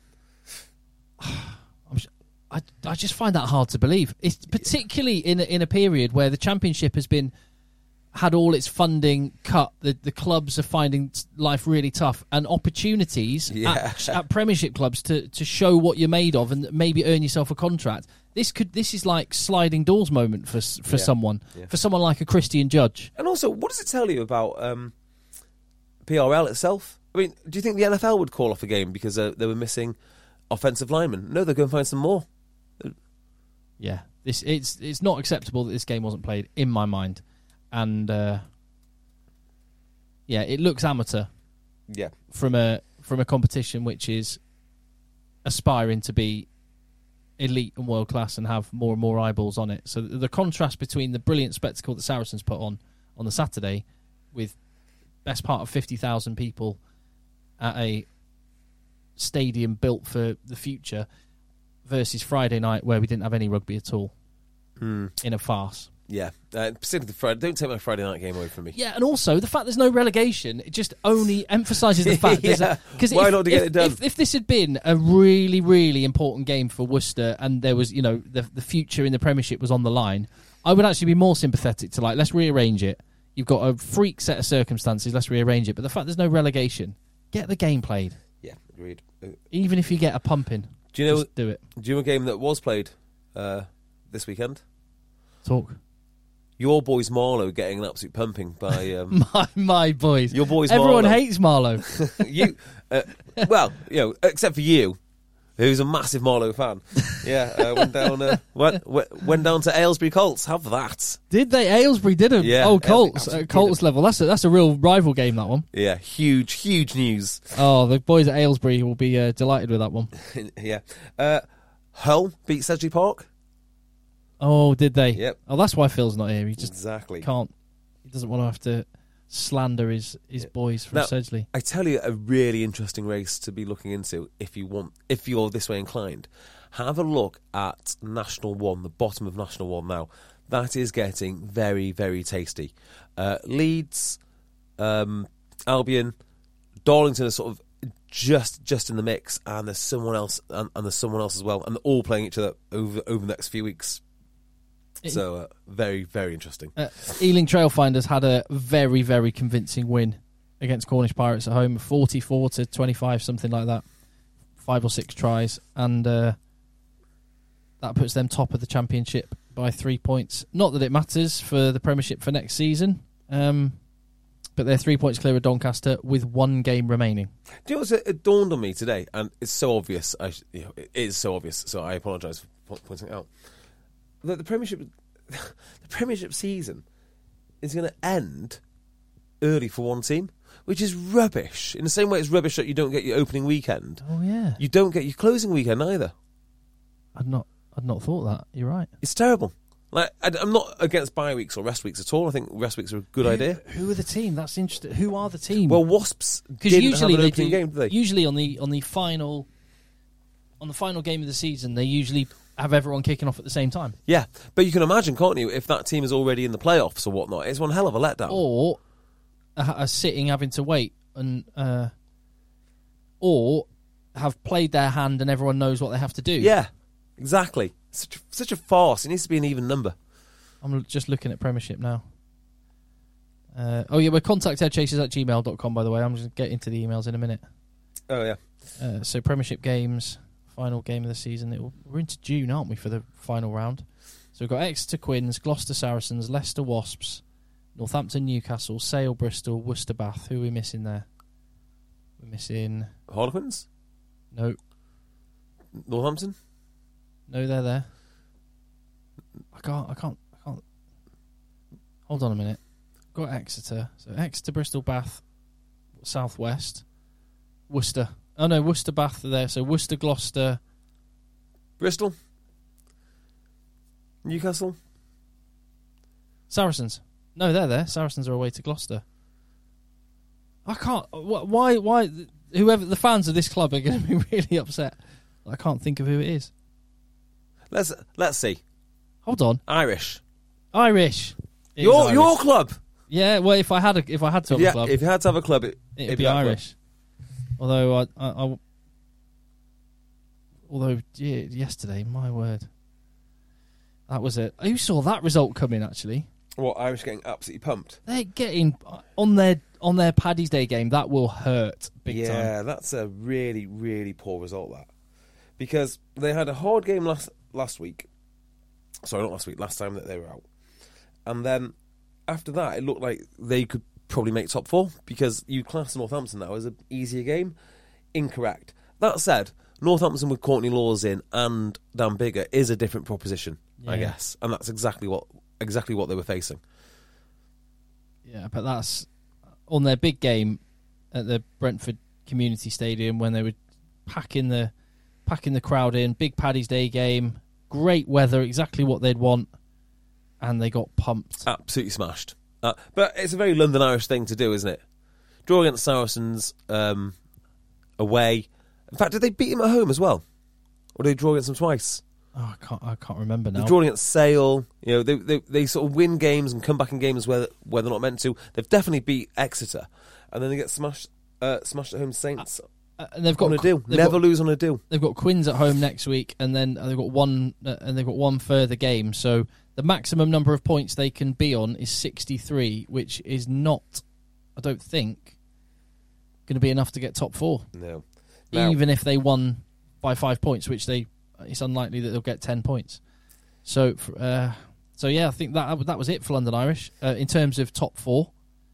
I'm, I, I just find that hard to believe. It's particularly in a, in a period where the Championship has been had all its funding cut. The, the clubs are finding life really tough, and opportunities yeah. at, at Premiership clubs to, to show what you're made of and maybe earn yourself a contract. This could this is like sliding doors moment for for yeah. someone yeah. for someone like a Christian Judge. And also, what does it tell you about um, P R L itself? I mean, do you think the N F L would call off a game because uh, they were missing offensive linemen? No, they're going to find some more. Yeah, this it's it's not acceptable that this game wasn't played in my mind, and uh, yeah, it looks amateur. Yeah, from a from a competition which is aspiring to be elite and world class and have more and more eyeballs on it. So the, the contrast between the brilliant spectacle that Saracens put on on the Saturday, with best part of fifty thousand people at a stadium built for the future, versus Friday night where we didn't have any rugby at all, mm. in a farce. Yeah, uh, particularly the Friday. Don't take my Friday night game away from me. Yeah, and also the fact there's no relegation, it just only emphasises the fact there's yeah. because Why if, not to get if, it done? If, if this had been a really, really important game for Worcester and there was, you know, the the future in the Premiership was on the line, I would actually be more sympathetic to like, let's rearrange it. You've got a freak set of circumstances, let's rearrange it. But the fact there's no relegation, get the game played. Yeah, agreed. Uh, Even if you get a pumping, do you know? just do it. Do you know a game that was played uh, this weekend? Talk. Your boys Marlow getting an absolute pumping by um, My my boys. your boys. Everyone Marlow. hates Marlow. you, uh, well, you know, except for you, who's a massive Marlow fan. Yeah, uh, went down. Uh, went, went down to Aylesbury Colts. Have that. Did they? Aylesbury did it. Yeah, oh, Aylesbury Colts. absolutely At Colts level. That's a, that's a real rival game, that one. Yeah, huge, huge news. Oh, the boys at Aylesbury will be uh, delighted with that one. yeah. Uh, Hull beat Sedgley Park. Oh, did they? Yep. Oh, that's why Phil's not here. He just Exactly. can't. He doesn't want to have to slander his, his Yeah. boys from Now, Sedgley. I tell you, a really interesting race to be looking into if you want, if you're this way inclined. Have a look at National One, the bottom of National One now. That is getting very, very tasty. Uh, Leeds, um, Albion, Darlington are sort of just just in the mix, and there's someone else, and, and there's someone else as well, and they're all playing each other over over the next few weeks. So uh, very, very interesting. Uh, Ealing Trailfinders had a very, very convincing win against Cornish Pirates at home, forty-four to twenty-five, something like that. Five or six tries, and uh, that puts them top of the championship by three points. Not that it matters for the Premiership for next season, um, but they're three points clear of Doncaster with one game remaining. Do you know what? It dawned on me today, and it's so obvious. I, you know, it is so obvious. So I apologise for po- pointing it out. That the Premiership, the Premiership season is going to end early for one team, which is rubbish. In the same way, it's rubbish that you don't get your opening weekend. Oh yeah, You don't get your closing weekend either. I'd not, I'd not thought that. You're right. It's terrible. Like I, I'm not against bye weeks or rest weeks at all. I think rest weeks are a good who, idea. Who are the team? That's interesting. Who are the team? Well, Wasps because didn't usually have an they opening do, game, did they? Usually on the on the final on the final game of the season, they usually have everyone kicking off at the same time. Yeah, but you can imagine, can't you, if that team is already in the playoffs or whatnot? It's one hell of a letdown. Or are, are sitting having to wait, and uh, or have played their hand and everyone knows what they have to do. Yeah, exactly. Such a, such a farce. It needs to be an even number. I'm just looking at Premiership now. Uh, oh yeah, we're contact headchasers at gmail dot com, by the way. I'm just getting to the emails in a minute. Oh yeah. Uh, so Premiership games, final game of the season. It will, we're into June, aren't we, for the final round? So we've got Exeter Quins, Gloucester Saracens, Leicester Wasps, Northampton Newcastle, Sale Bristol, Worcester Bath. Who are we missing there? We're missing... Harlequins? No. Northampton? No, they're there. I can't, I can't, I can't... Hold on a minute. Got Exeter. So Exeter, Bristol, Bath, South West, Worcester. Oh no, Worcester, Bath are there. So Worcester, Gloucester... Bristol? Newcastle? Saracens. No, they're there. Saracens are away to Gloucester. I can't... wh- Why, why... Whoever... The fans of this club are going to be really upset. I can't think of who it is. Let's let's see. Hold on. Irish. Irish. It is Your Irish. your club. Yeah, well, if I had a, if I had to have Yeah, a club, if you had to have a club, it, it'd, it'd be that club. Irish. Although I, I, I, although yeah, yesterday, my word, that was it. Who saw that result coming? Actually, What, Irish getting absolutely pumped? they're getting on their on their Paddy's Day game. That will hurt big yeah, time. that's a really really poor result. That because they had a hard game last last week. Sorry, not last week. Last time that they were out, and then after that, it looked like they could probably make top four because you class Northampton now as an easier game. Incorrect. That said, Northampton with Courtney Laws in and Dan Bigger is a different proposition, I Yeah. guess, and that's exactly what exactly what they were facing. Yeah, but that's on their big game at the Brentford Community Stadium when they were packing the packing the crowd in, big Paddy's Day game, great weather, exactly what they'd want, and they got pumped. Absolutely smashed. Uh, but it's a very London Irish thing to do, isn't it? Draw against Saracens um, away. In fact, did they beat him at home as well? Or did they draw against them twice? Oh, I can't. I can't remember now. They've drawn against Sale. You know, they, they they sort of win games and come back in games where where they're not meant to. They've definitely beat Exeter, and then they get smashed uh, smashed at home to Saints. Uh, and they've got on a deal. Never got, lose on a deal. They've got Quins at home next week, and then they've got one uh, and they've got one further game. So the maximum number of points they can be on is sixty-three, which is not, I don't think, going to be enough to get top four. No, now, even if they won by five points, which they. It's unlikely that they'll get ten points. So, uh, so yeah, I think that that was it for London Irish uh, in terms of top four.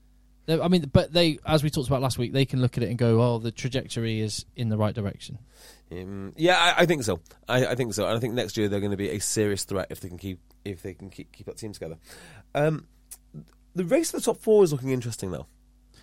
I mean, but they, as we talked about last week, they can look at it and go, "Oh, the trajectory is in the right direction." Um, yeah, I, I think so. I, I think so, and I think next year they're going to be a serious threat if they can keep if they can keep keep that team together. Um, the race for the top four is looking interesting, though.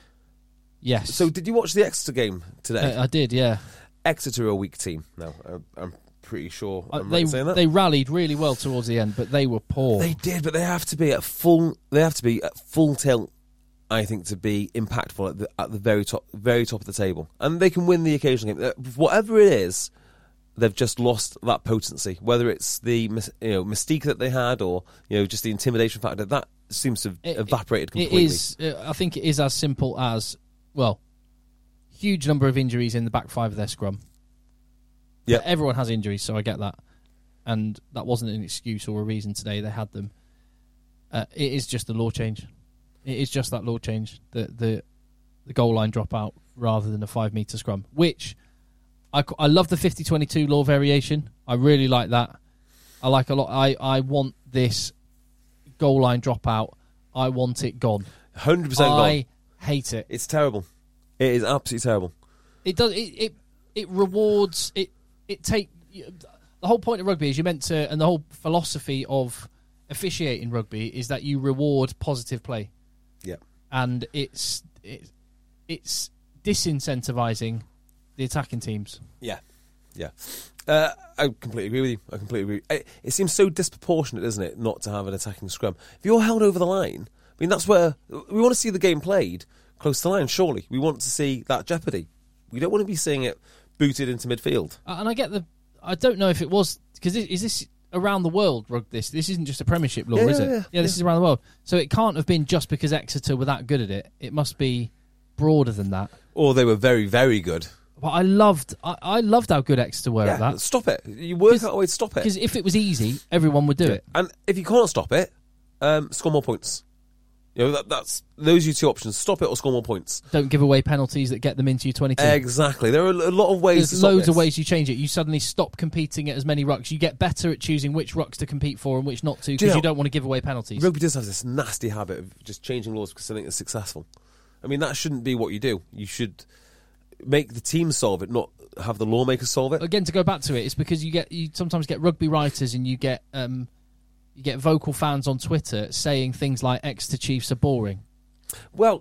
Yes. So, did you watch the Exeter game today? Uh, I did. Yeah. Exeter are a weak team. No, I, I'm. Pretty sure I'm uh, right they saying that. They rallied really well towards the end, but they were poor. They did, but they have to be at full. They have to be at full tilt, I think, to be impactful at the at the very top, very top of the table, and they can win the occasional game. Whatever it is, they've just lost that potency. Whether it's the you know mystique that they had, or you know just the intimidation factor, that seems to have it, evaporated completely. It is. Uh, I think it is as simple as well. Huge number of injuries in the back five of their scrum. Yeah, everyone has injuries, so I get that, and that wasn't an excuse or a reason today. They had them. Uh, it is just the law change. It is just that law change, the the, the goal line dropout rather than a five metre scrum, which I, I love the fifty twenty-two law variation. I really like that. I like a lot. I, I want this goal line dropout. I want it gone. one hundred percent gone. I hate it. It's terrible. It is absolutely terrible. It does. It it, it rewards it. It take the whole point of rugby is you're meant to, and the whole philosophy of officiating rugby is that you reward positive play. Yeah, and it's it, it's disincentivizing the attacking teams. Yeah, yeah. Uh, I completely agree with you. I completely agree. It, it seems so disproportionate, isn't it, not to have an attacking scrum? If you're held over the line, I mean, that's where we want to see the game played close to the line. Surely, we want to see that jeopardy. We don't want to be seeing it booted into midfield. Uh, and I get the... I don't know if it was... Because is this around the world, rug this? This isn't just a Premiership law, yeah, is yeah, it? Yeah, yeah, yeah, this is around the world. So it can't have been just because Exeter were that good at it. It must be broader than that. Or they were very, very good. But I loved I, I loved how good Exeter were yeah, at that. Stop it. You work out a way to stop it. Because if it was easy, everyone would do yeah. it. And if you can't stop it, um, score more points. You know, that, that's those are your two options: stop it or score more points. Don't give away penalties that get them into your twenty-two. Exactly. There are a lot of ways. There's to stop loads this. of ways you change it. You suddenly stop competing at as many rucks. You get better at choosing which rucks to compete for and which not to, because Do you, know, you don't want to give away penalties. Rugby does have this nasty habit of just changing laws because something is successful. I mean, that shouldn't be what you do. You should make the team solve it, not have the lawmakers solve it. Again, to go back to it, it's because you get you sometimes get rugby writers and you get um, you get vocal fans on Twitter saying things like Exeter Chiefs are boring. Well,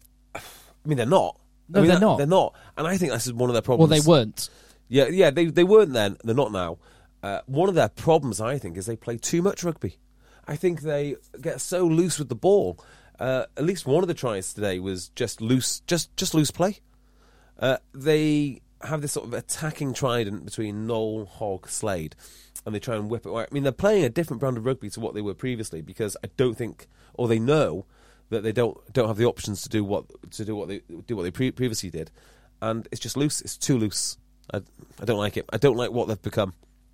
I mean, they're not. No, I mean, they're that, not. They're not. And I think this is one of their Well, problems. they weren't. Yeah, yeah, they they weren't then. They're not now. Uh, one of their problems, I think, is they play too much rugby. I think they get so loose with the ball. Uh, at least one of the tries today was just loose, just just loose play. Uh, they have this sort of attacking trident between Knoll, Hogg, Slade, and they try and whip it away. I mean, they're playing a different brand of rugby to what they were previously because I don't think, or they know that they don't don't have the options to do what to do what they do what they pre- previously did, and it's just loose. It's too loose. I, I don't like it. I don't like what they've become.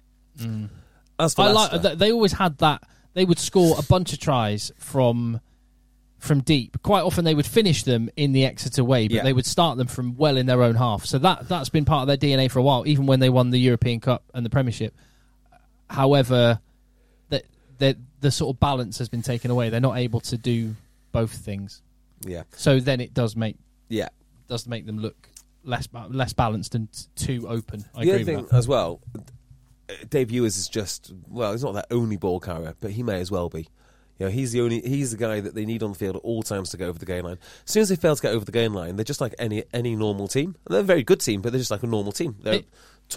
Mm. As for I Leicester, like. They always had that. They would score a bunch of tries from from deep. Quite often, they would finish them in the Exeter way, but Yeah. they would start them from well in their own half. So that that's been part of their D N A for a while, even when they won the European Cup and the Premiership. However, that the the sort of balance has been taken away. They're not able to do both things. yeah, So then it does make yeah. does make them look less ba- less balanced and t- too open. I the agree other with thing that. as well, Dave Ewers is just well, he's not their only ball carrier, but he may as well be. You know, he's the only he's the guy that they need on the field at all times to get over the gain line. As soon as they fail to get over the gain line, they're just like any any normal team. And they're a very good team, but they're just like a normal team. They're It- top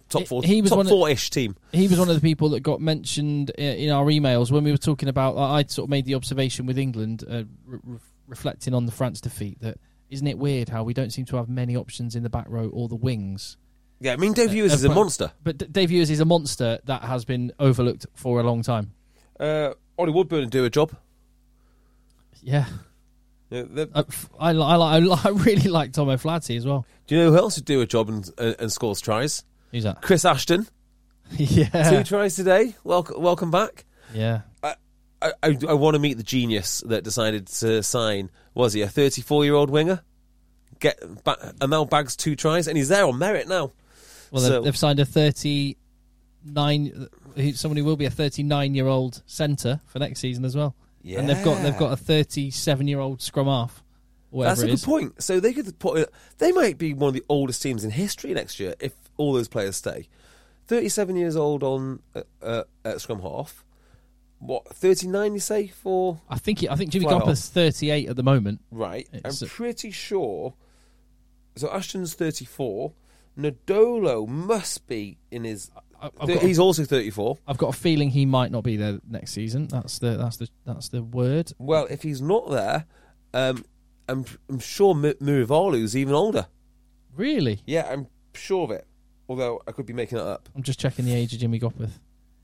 top four, he was top one of- four-ish team. He was one of the people that got mentioned i- in our emails when we were talking about. I sort of made the observation with England, uh, re- re- reflecting on the France defeat, that isn't it weird how we don't seem to have many options in the back row or the wings. Yeah, I mean, Dave Ewers Uh, is a but- monster. But D- Dave Ewers is a monster that has been overlooked for a long time. Uh, Ollie Woodburn would do a job. Yeah, Yeah, the- uh, f- I, li- I, li- I, li- I really like Tom O'Flaherty as well. do you know who else would do a job and, uh, and scores tries? Who's that? Chris Ashton. yeah, Two tries today. Welcome, welcome back. yeah. I, I, I, I want to meet the genius that decided to sign, was he, a thirty-four-year-old winger? Get ba- and now bags two tries, and he's there on merit now. Well, So- they've, they've signed a thirty-nine. he- Somebody will be a thirty-nine-year-old centre for next season as well. Yeah. And they've got they've got a thirty-seven-year-old scrum half. Whatever That's a it good is. point. So they could put it, they might be one of the oldest teams in history next year if all those players stay. thirty-seven years old on uh, uh, at scrum half. What, thirty-nine you say for? I think he, I think Jimmy Fly Gopper's off. thirty-eight at the moment. Right. It's- I'm pretty sure. So Ashton's thirty-four. Nadolo must be in his. I- I've thir- got, he's also thirty-four. I've got a feeling he might not be there next season. That's the that's the that's the word. Well, if he's not there, um, I'm I'm sure M- Murivalu's even older. Really? Yeah, I'm sure of it. Although I could be making that up. I'm just checking the age of Jimmy Gopperth.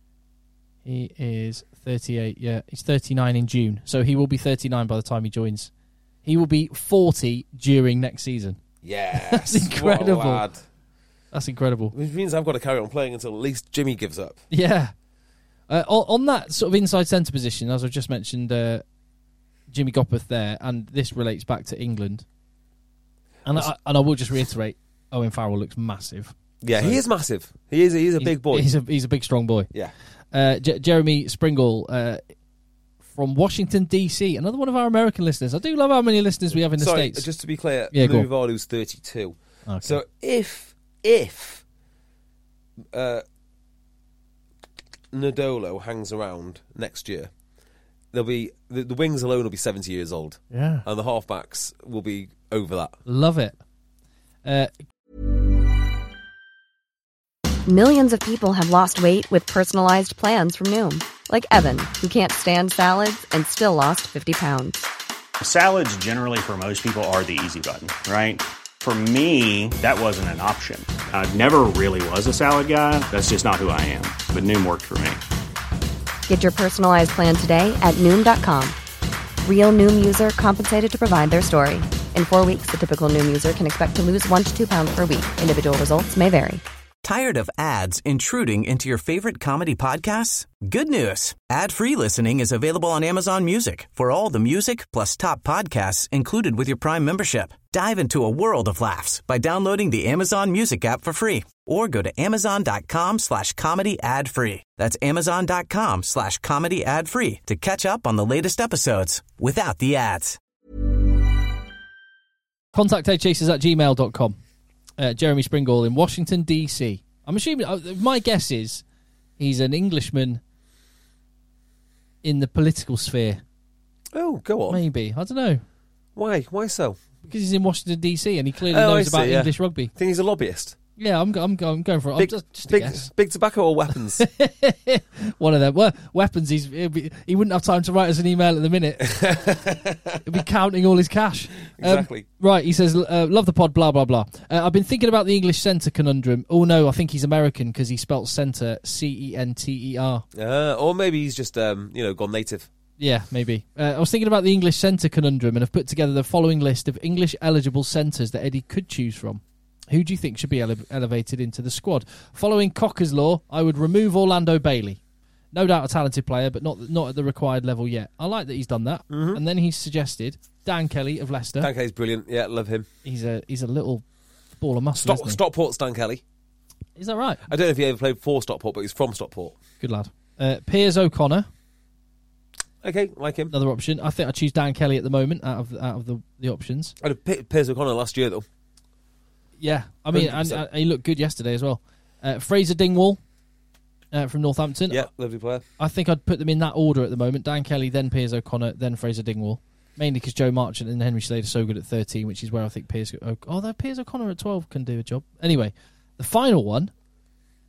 He is thirty-eight. Yeah, he's thirty-nine in June, so he will be thirty-nine by the time he joins. He will be forty during next season. Yeah, That's incredible. What a lad. That's incredible. Which means I've got to carry on playing until at least Jimmy gives up. Yeah. Uh, on, on that sort of inside centre position, as I've just mentioned, uh, Jimmy Gopperth there, and this relates back to England. And I, and I will just reiterate, Owen Farrell looks massive. Yeah, So- he is massive. He is. He's a He's- big boy. He's a he's a big strong boy. Yeah. Uh, J- Jeremy Springle uh, from Washington D C, another one of our American listeners. I do love how many listeners we have in the Sorry, States. just to be clear, Yeah, go on. Murivalu's thirty-two. Okay. So if if uh, Nadolo hangs around next year, there'll be the, the wings alone will be seventy years old, yeah, and the halfbacks will be over that. love it. Uh, Millions of people have lost weight with personalized plans from Noom. Like Evan, who can't stand salads and still lost fifty pounds. Salads generally for most people are the easy button, right? For me, that wasn't an option. I never really was a salad guy. That's just not who I am. But Noom worked for me. Get your personalized plan today at Noom dot com. Real Noom user compensated to provide their story. In four weeks, the typical Noom user can expect to lose one to two pounds per week. Individual results may vary. Tired of ads intruding into your favorite comedy podcasts? Good news. Ad-free listening is available on Amazon Music for all the music plus top podcasts included with your Prime membership. Dive into a world of laughs by downloading the Amazon Music app for free or go to amazon.com slash comedy ad free. That's amazon.com slash comedy ad free to catch up on the latest episodes without the ads. Contact headchasers at gmail dot com. Uh, Jeremy Springle in Washington, D C. I'm assuming, uh, my guess is he's an Englishman in the political sphere. Oh, go on. Maybe. I don't know. Why? Why so? Because he's in Washington, D C and he clearly Oh, I knows see, about yeah. English rugby. Think he's a lobbyist? Yeah, I'm, go- I'm, go- I'm going for it. I'm Big, just, just a big, guess. big tobacco or weapons? One of them. Well, weapons, he's, he'll be, he wouldn't have time to write us an email at the minute. He'll be counting all his cash. Um, Exactly. right, he says, uh, love the pod, blah, blah, blah. Uh, I've been thinking about the English centre conundrum. Oh, no, I think he's American because he spelt centre C E N T E R. Uh, or maybe he's just, um, you know, gone native. Yeah, maybe. Uh, I was thinking about the English centre conundrum and have put together the following list of English eligible centres that Eddie could choose from. Who do you think should be ele- elevated into the squad? Following Cocker's law, I would remove Orlando Bailey. No doubt a talented player, but not not at the required level yet. I like that he's done that. Mm-hmm. And then he's suggested Dan Kelly of Leicester. Dan Kelly's brilliant. Yeah, love him. He's a he's a little ball of muscle, Stop, isn't he? Stockport's Dan Kelly. Is that right? I don't know if he ever played for Stockport, but he's from Stockport. Good lad. Uh, Piers O'Connor, Okay, like him. another option. I think I choose Dan Kelly at the moment out of out of the, the options. I had P- Piers O'Connor last year, though. Yeah, I mean, one hundred and, percent. and he looked good yesterday as well. Uh, Fraser Dingwall uh, from Northampton. Yeah, lovely player. I think I'd put them in that order at the moment. Dan Kelly, then Piers O'Connor, then Fraser Dingwall. Mainly because Joe Marchant and Henry Slade are so good at thirteen, which is where I think Piers... Oh, although Piers O'Connor at twelve can do a job. Anyway, the final one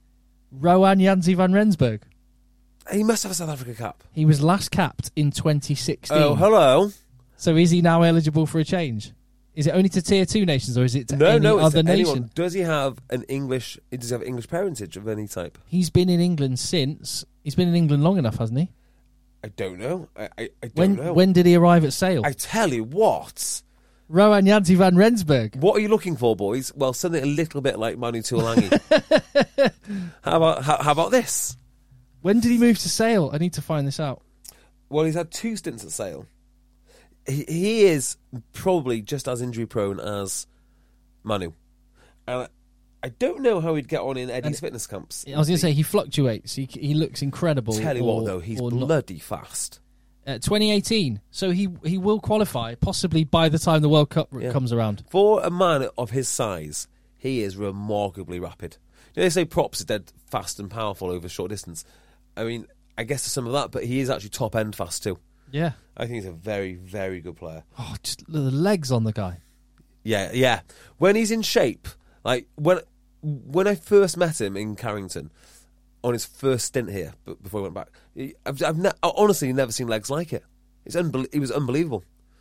Rowan Janzi van Rensburg. He must have a South Africa cap. He was last capped in twenty sixteen. Oh, hello. So is he now eligible for a change? Is it only to tier two nations or is it to No, any no, it's other to nation? anyone. Does he have an English? Does he have English parentage of any type? He's been in England since. He's been in England long enough, hasn't he? I don't know. I, I, I don't When know. when did he arrive at Sale? I tell you what. Rowan Janzi van Rensburg. What are you looking for, boys? Well, something a little bit like Manu Tuolangi. how about how, how about this? When did he move to Sale? I need to find this out. Well, he's had two stints at Sale. He, he is probably just as injury prone as Manu, and I, I don't know how he'd get on in Eddie's And fitness camps. I was going to say he fluctuates. He he looks incredible. Tell you or, what, though, he's or not. bloody fast. Uh, twenty eighteen. So he he will qualify possibly by the time the World Cup Yeah. comes around. For a man of his size, he is remarkably rapid. You know, they say props are dead fast and powerful over short distance. I mean, I guess there's some of that, but he is actually top end fast too. Yeah. I think he's a very, very good player. Oh, just the legs on the guy. Yeah, yeah. When he's in shape, like when when I first met him in Carrington on his first stint here, but before he went back, he, I've, I've ne- honestly never seen legs like it. It's unbel- It was unbelievable.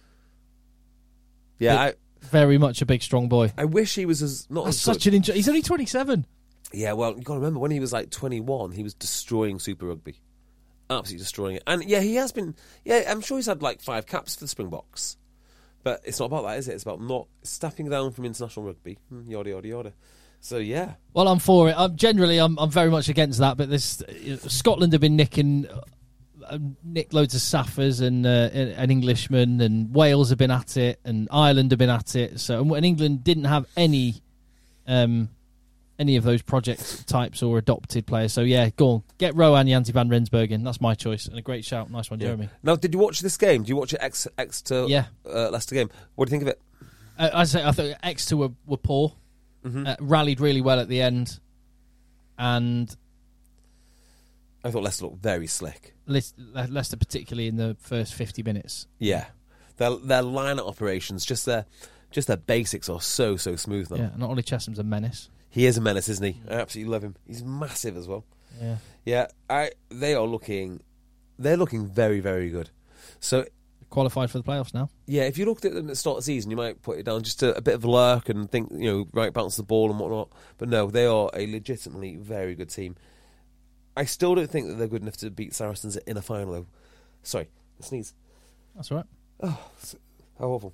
Yeah, I, Very much a big, strong boy. I wish he was as not That's as such good. an enjoy. He's only twenty-seven. Yeah, well, you got to remember when he was like twenty-one, he was destroying Super Rugby, absolutely destroying it. And yeah, he has been. Yeah, I'm sure he's had like five caps for the Springboks, but it's not about that, is it? It's about not stepping down from international rugby. Hmm, Yada yada yada. So yeah, Well, I'm for it. I'm generally, I'm, I'm very much against that. But this Scotland have been nicking, uh, nicked loads of Saffers and uh, an Englishman, and Wales have been at it, and Ireland have been at it. So, and England didn't have any, um, any of those project types or adopted players. So yeah, go on, get Rowan Janzi van Rensburg in. That's my choice, and a great shout. Nice one, yeah. Jeremy. Now, did you watch this game? Do you watch it Ex Exeter Yeah. uh, Leicester game? What do you think of it? Uh, I say I thought Exeter were, were poor, Mm-hmm. uh, rallied really well at the end, and I thought Leicester looked very slick. Le- Leicester particularly in the first fifty minutes. Yeah, their their line-out operations, just their just their basics are so so smooth now. Yeah, not only Chesham's a menace. He is a menace, isn't he? I absolutely love him. He's massive as well. Yeah. Yeah, I they are looking, they're looking very very good. So Qualified for the playoffs now. yeah, if you looked at them at the start of the season, you might put it down just a, a bit of a lurk and think, you know, right, bounce the ball and whatnot. But no, they are a legitimately very good team. I still don't think that they're good enough to beat Saracens in a final, though. Sorry, I sneeze. That's all right. Oh, how awful.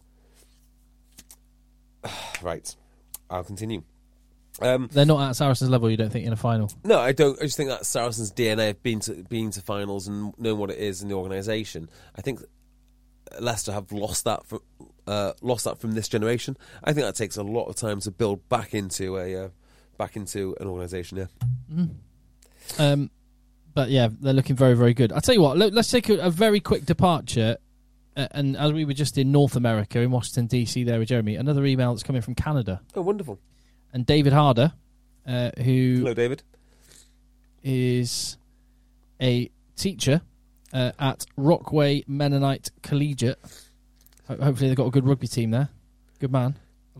Right, I'll continue. Um, They're not at Saracens level, you don't think, in a final? no, I don't. I just think that Saracens' D N A of being to being to finals and knowing what it is in the organisation. I think Leicester have lost that from uh, lost that from this generation. I think that takes a lot of time to build back into a uh, back into an organisation. Yeah. Mm. Um, but yeah, they're looking very, very good. I'll tell you what, let, let's take a, a very quick departure. Uh, and as we were just in North America, in Washington, D C there with Jeremy, another email that's coming from Canada. Oh, wonderful. And David Harder, uh, who Hello, David. is a teacher uh, at Rockway Mennonite Collegiate. Ho- hopefully they've got a good rugby team there. Good man.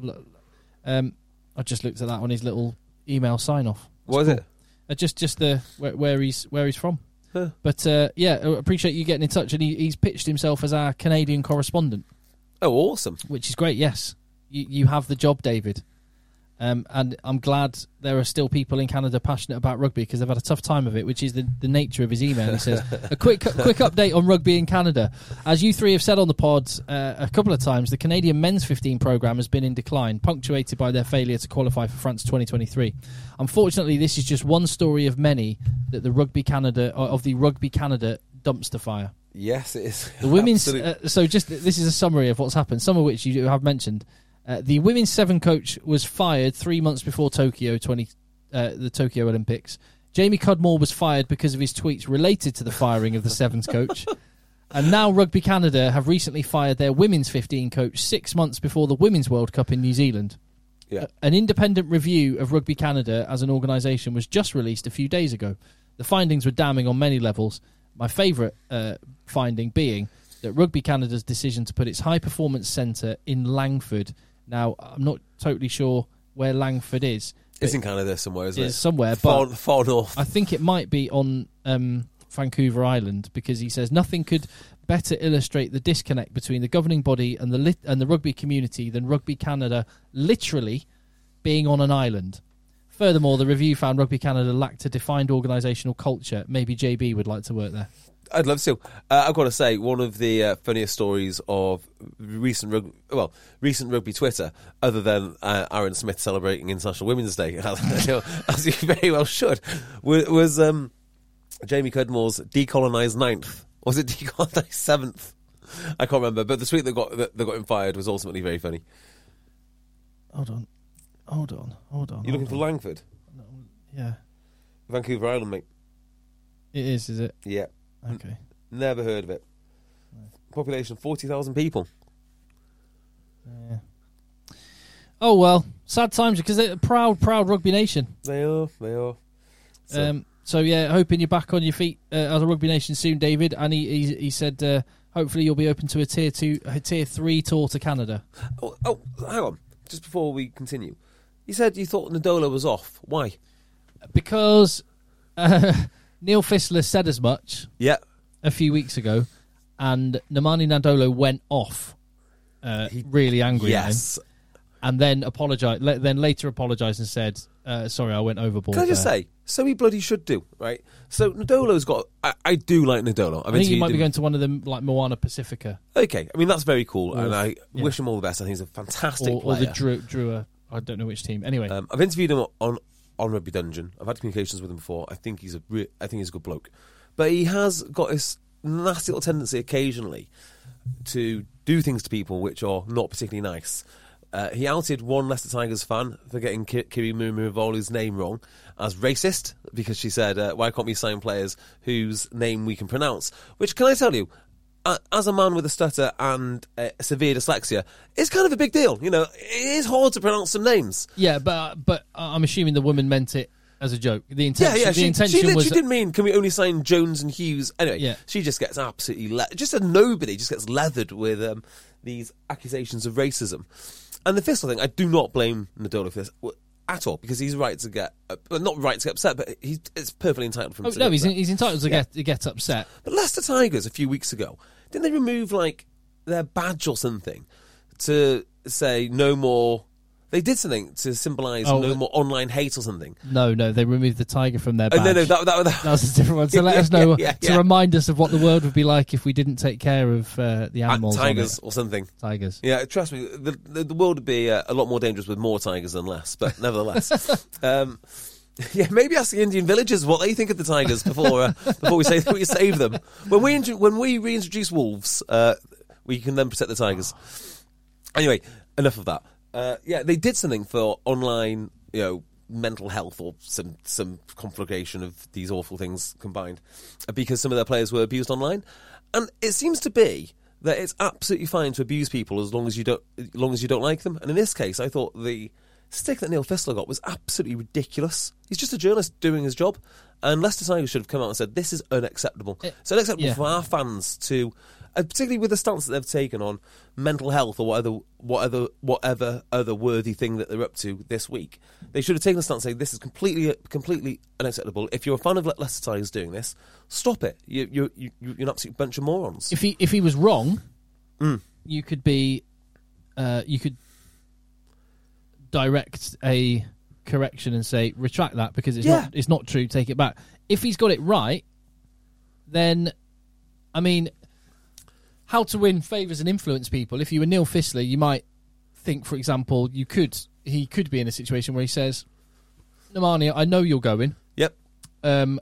Um, I just looked at that on his little email sign-off. What is it? Uh, just just the where, where he's where he's from. Huh. But uh, yeah, I appreciate you getting in touch. And he, he's pitched himself as our Canadian correspondent, Oh, awesome. which is great. Yes, you, you have the job, David. Um, and I'm glad there are still people in Canada passionate about rugby because they've had a tough time of it, which is the, the nature of his email. He says, a quick quick update on rugby in Canada. As you three have said on the pod uh, a couple of times, the Canadian men's fifteen programme has been in decline, punctuated by their failure to qualify for France twenty twenty-three. Unfortunately, this is just one story of many that the Rugby Canada of the Rugby Canada dumpster fire. Yes, it is. The women's Absolute- uh, so just this is a summary of what's happened, some of which you have mentioned. Uh, the women's seven coach was fired three months before Tokyo twenty, uh, the Tokyo Olympics. Jamie Cudmore was fired because of his tweets related to the firing of the sevens coach. And now Rugby Canada have recently fired their women's fifteen coach six months before the Women's World Cup in New Zealand. Yeah. An independent review of Rugby Canada as an organisation was just released a few days ago. The findings were damning on many levels. My favourite uh, finding being that Rugby Canada's decision to put its high-performance centre in Langford. Now, I'm not totally sure where Langford is. It's in Canada somewhere, isn't is it? somewhere, far, but far north. I think it might be on um, Vancouver Island, because he says nothing could better illustrate the disconnect between the governing body and the lit- and the rugby community than Rugby Canada literally being on an island. Furthermore, the review found Rugby Canada lacked a defined organisational culture. Maybe J B would like to work there. I'd love to. Uh, I've got to say, one of the uh, funniest stories of recent rugby, well, recent rugby Twitter, other than uh, Aaron Smith celebrating International Women's Day, as, you know, as you very well should, was, was um, Jamie Cudmore's decolonised ninth. Was it decolonised seventh? I can't remember. But the tweet that got that, that got him fired was ultimately very funny. Hold on, hold on, hold on. You're looking hold for on. Langford, Yeah, Vancouver Island, mate. it is. Is it? Yeah. Okay. Never heard of it. Population forty thousand people. Yeah. Oh well, sad times, because they're a proud, proud rugby nation. They are. They are. So, Um, so yeah, hoping you're back on your feet uh, as a rugby nation soon, David. And he he, he said uh, hopefully you'll be open to a tier two, a tier three tour to Canada. oh, oh, hang on. Just before we continue, you said you thought Nadola was off. Why? Because uh, Neil Fissler said as much Yeah. a few weeks ago, and Nemani Nadolo went off, uh, really angry at him, Yes. and then apologized. Le- then later apologized and said, uh, "Sorry, I went overboard." Can I just there." say, so he bloody should do, right? So Nadolo's got. I, I do like Nadolo. I've I think he interviewed might be him. going to one of them, like Moana Pacifica, Okay, I mean that's very cool, Or- and I yeah. wish him all the best. I think he's a fantastic or, or player. the Drew, Drew. I don't know which team. Anyway, Um, I've interviewed him on on Rugby Dungeon. I've had communications with him before. I think he's a re- I think he's a good bloke, but he has got this nasty little tendency occasionally to do things to people which are not particularly nice. Uh, he outed one Leicester Tigers fan for getting Ki- Kiri Mumuvolu's name wrong as racist because she said, uh, "Why can't we sign players whose name we can pronounce?" Which, can I tell you, uh, as a man with a stutter and uh, severe dyslexia, it's kind of a big deal. You know, it is hard to pronounce some names. yeah, but but I'm assuming the woman meant it as a joke. The intention, Yeah, yeah. the She, intention she, did, was she didn't mean, can we only sign Jones and Hughes? Anyway, Yeah. she just gets absolutely, le- just a nobody, just gets leathered with um, these accusations of racism. And the Thistle thing, I do not blame Nadola for this w- at all, because he's right to get, uh, well, not right to get upset, but he's it's perfectly entitled for him Oh, to no, get he's upset. he's entitled to Yeah. get to get upset. But Leicester Tigers, a few weeks ago, didn't they remove, like, their badge or something to say no more... They did something to symbolise Oh, no uh, more online hate or something. No, no, they removed the tiger from their Oh, badge. no, no, that, that, that, That was a different one. To let Yeah, us know, yeah, to yeah. remind us of what the world would be like if we didn't take care of uh, the animals. on tigers it. or something. Tigers. Yeah, trust me, the the, the world would be uh, a lot more dangerous with more tigers than less. But nevertheless, um, yeah, maybe ask the Indian villagers what they think of the tigers before uh, before we say that we save them. When we intro- when we reintroduce wolves, uh, we can then protect the tigers. Anyway, enough of that. Uh, yeah, they did something for online, you know, mental health or some some conflagration of these awful things combined, uh, because some of their players were abused online, and it seems to be that it's absolutely fine to abuse people as long as you don't as long as you don't like them. And in this case, I thought the stick that Neil Fissler got was absolutely ridiculous. He's just a journalist doing his job, and Leicester Tigers should have come out and said this is unacceptable. It- it's unacceptable yeah. for our fans to. Uh, particularly with the stance that they've taken on mental health or whatever, whatever, whatever other worthy thing that they're up to this week, they should have taken a stance saying this is completely, completely unacceptable. If you're a fan of Le- Leicester Tigers doing this, stop it. You, you, you, you're an absolute bunch of morons. If he if he was wrong, Mm. you could be, uh, you could direct a correction and say retract that because it's Yeah. not it's not true. Take it back. If he's got it right, then I mean. How to win favours and influence people. If you were Neil Fissler, you might think, for example, you could he could be in a situation where he says, "Nemani, I know you're going. Yep. Um,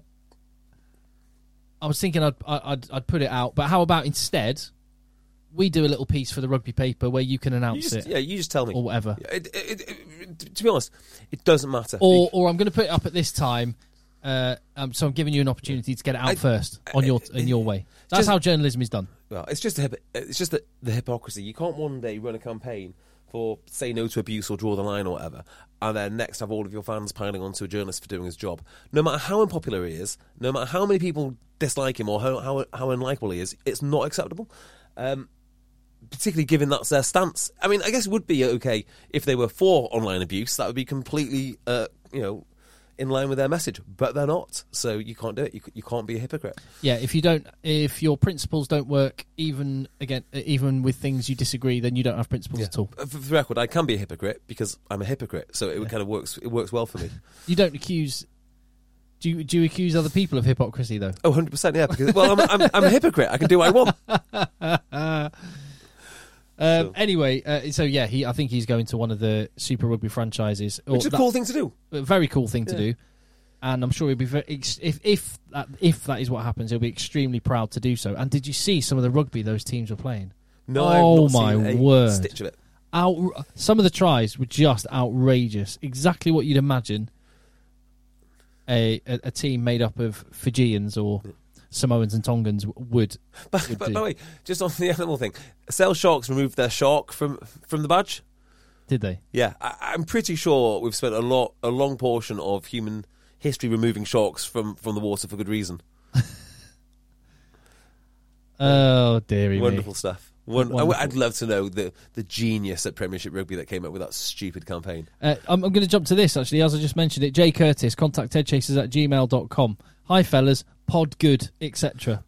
I was thinking I'd, I'd I'd put it out, but how about instead we do a little piece for the rugby paper where you can You announce just, it yeah, you just tell me. or whatever, It, it, it, it, to be honest, it doesn't matter. or or I'm going to put it up at this time." Uh, um, so I'm giving you an opportunity to get it out I- first on your in your way. That's Just- how journalism is done. Well, it's just the hypo- it's just the, the hypocrisy. You can't one day run a campaign for say no to abuse or draw the line or whatever, and then next have all of your fans piling onto a journalist for doing his job. No matter how unpopular he is, no matter how many people dislike him or how how, how unlikable he is, it's not acceptable. Um, particularly given that's their stance. I mean, I guess it would be okay if they were for online abuse. That would be completely, uh, you know, in line with their message. But they're not, so you can't do it. You, you can't be a hypocrite. Yeah, if you don't, if your principles don't work, even again, even with things you disagree, then you don't have principles Yeah. at all. For the record, I can be a hypocrite because I'm a hypocrite, so it Yeah. kind of works. It works well for me. You don't accuse. Do you, do you accuse other people of hypocrisy though? Oh, one hundred percent, yeah. Because well, I'm, I'm, I'm a hypocrite. I can do what I want. Um, So- Anyway, uh, so yeah, he. I think he's going to one of the Super Rugby franchises. or Which is a that- cool thing to do. a very cool thing to Yeah. do, and I'm sure he'll be very, ex- if if that if that is what happens, he'll be extremely proud to do so. And did you see some of the rugby those teams were playing? No, Oh, I've not my seen a word. stitch of it. Out, some of the tries were just outrageous. Exactly what you'd imagine a a, a team made up of Fijians or Samoans and Tongans w- would. But, would but do. by the way, just on the animal thing, Sale Sharks removed their shark from from the badge. Did they? Yeah, I, I'm pretty sure we've spent a lot, a long portion of human history removing sharks from, from the water for good reason. Oh dearie Wonderful me! stuff. Won- Wonderful. I'd love to know the, the genius at Premiership Rugby that came up with that stupid campaign. Uh, I'm, I'm going to jump to this actually, as I just mentioned it. Jay Curtis, contact headchasers at gmail dot com. Hi fellas, pod good, et cetera.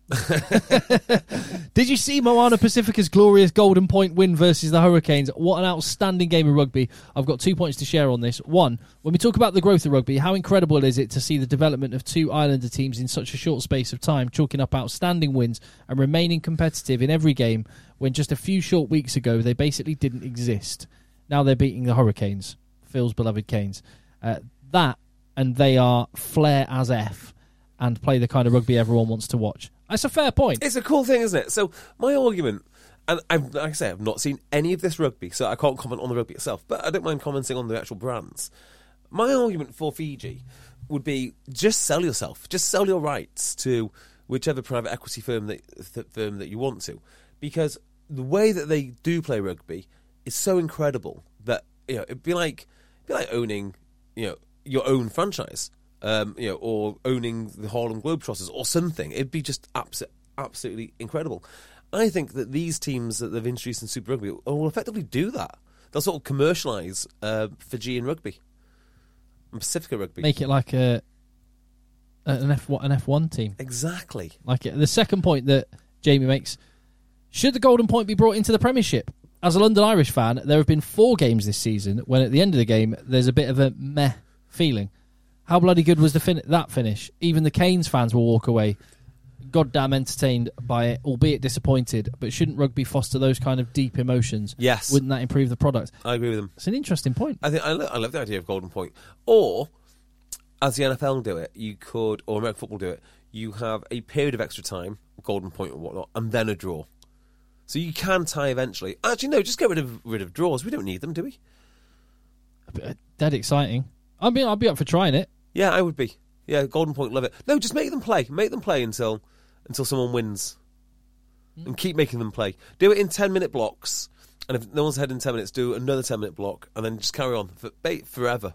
Did you see Moana Pacifica's glorious Golden Point win versus the Hurricanes? What an outstanding game of rugby. I've got two points to share on this. One, when we talk about the growth of rugby, how incredible is it to see the development of two Islander teams in such a short space of time, chalking up outstanding wins and remaining competitive in every game when just a few short weeks ago they basically didn't exist. Now they're beating the Hurricanes, Phil's beloved Canes. Uh, that, and they are flair as F and play the kind of rugby everyone wants to watch. That's a fair point. It's a cool thing, isn't it? So my argument, and I've, like I say, I've not seen any of this rugby, so I can't comment on the rugby itself, but I don't mind commenting on the actual brands. My argument for Fiji would be just sell yourself, just sell your rights to whichever private equity firm that th- firm that you want to, because the way that they do play rugby is so incredible that, you know, it'd be like it'd be like owning, you know, your own franchise. Um, you know, or owning the Harlem Globetrotters or something. It'd be just abso- absolutely incredible. I think that these teams that they've introduced in Super Rugby will effectively do that. They'll sort of commercialise uh, Fijian rugby and Pacifica rugby. Make it like a an F one, an F one team. Exactly. Like it. The second point that Jamie makes, should the Golden Point be brought into the Premiership? As a London Irish fan, there have been four games this season when at the end of the game there's a bit of a meh feeling. How bloody good was the fin- that finish? Even the Canes fans will walk away goddamn entertained by it, albeit disappointed. But shouldn't rugby foster those kind of deep emotions? Yes. Wouldn't that improve the product? I agree with them. It's an interesting point. I think I, lo- I love the idea of Golden Point. Or, as the N F L do it, you could, or American football do it, you have a period of extra time, Golden Point and whatnot, and then a draw. So you can tie eventually. Actually, no, just get rid of rid of draws. We don't need them, do we? Dead exciting. I'd be, I'd be up for trying it. Yeah, I would be. Yeah, Golden Point, love it. No, just make them play. Make them play until until someone wins. And keep making them play. Do it in ten-minute blocks. And if no one's ahead in ten minutes, do another ten-minute block. And then just carry on for, bait forever.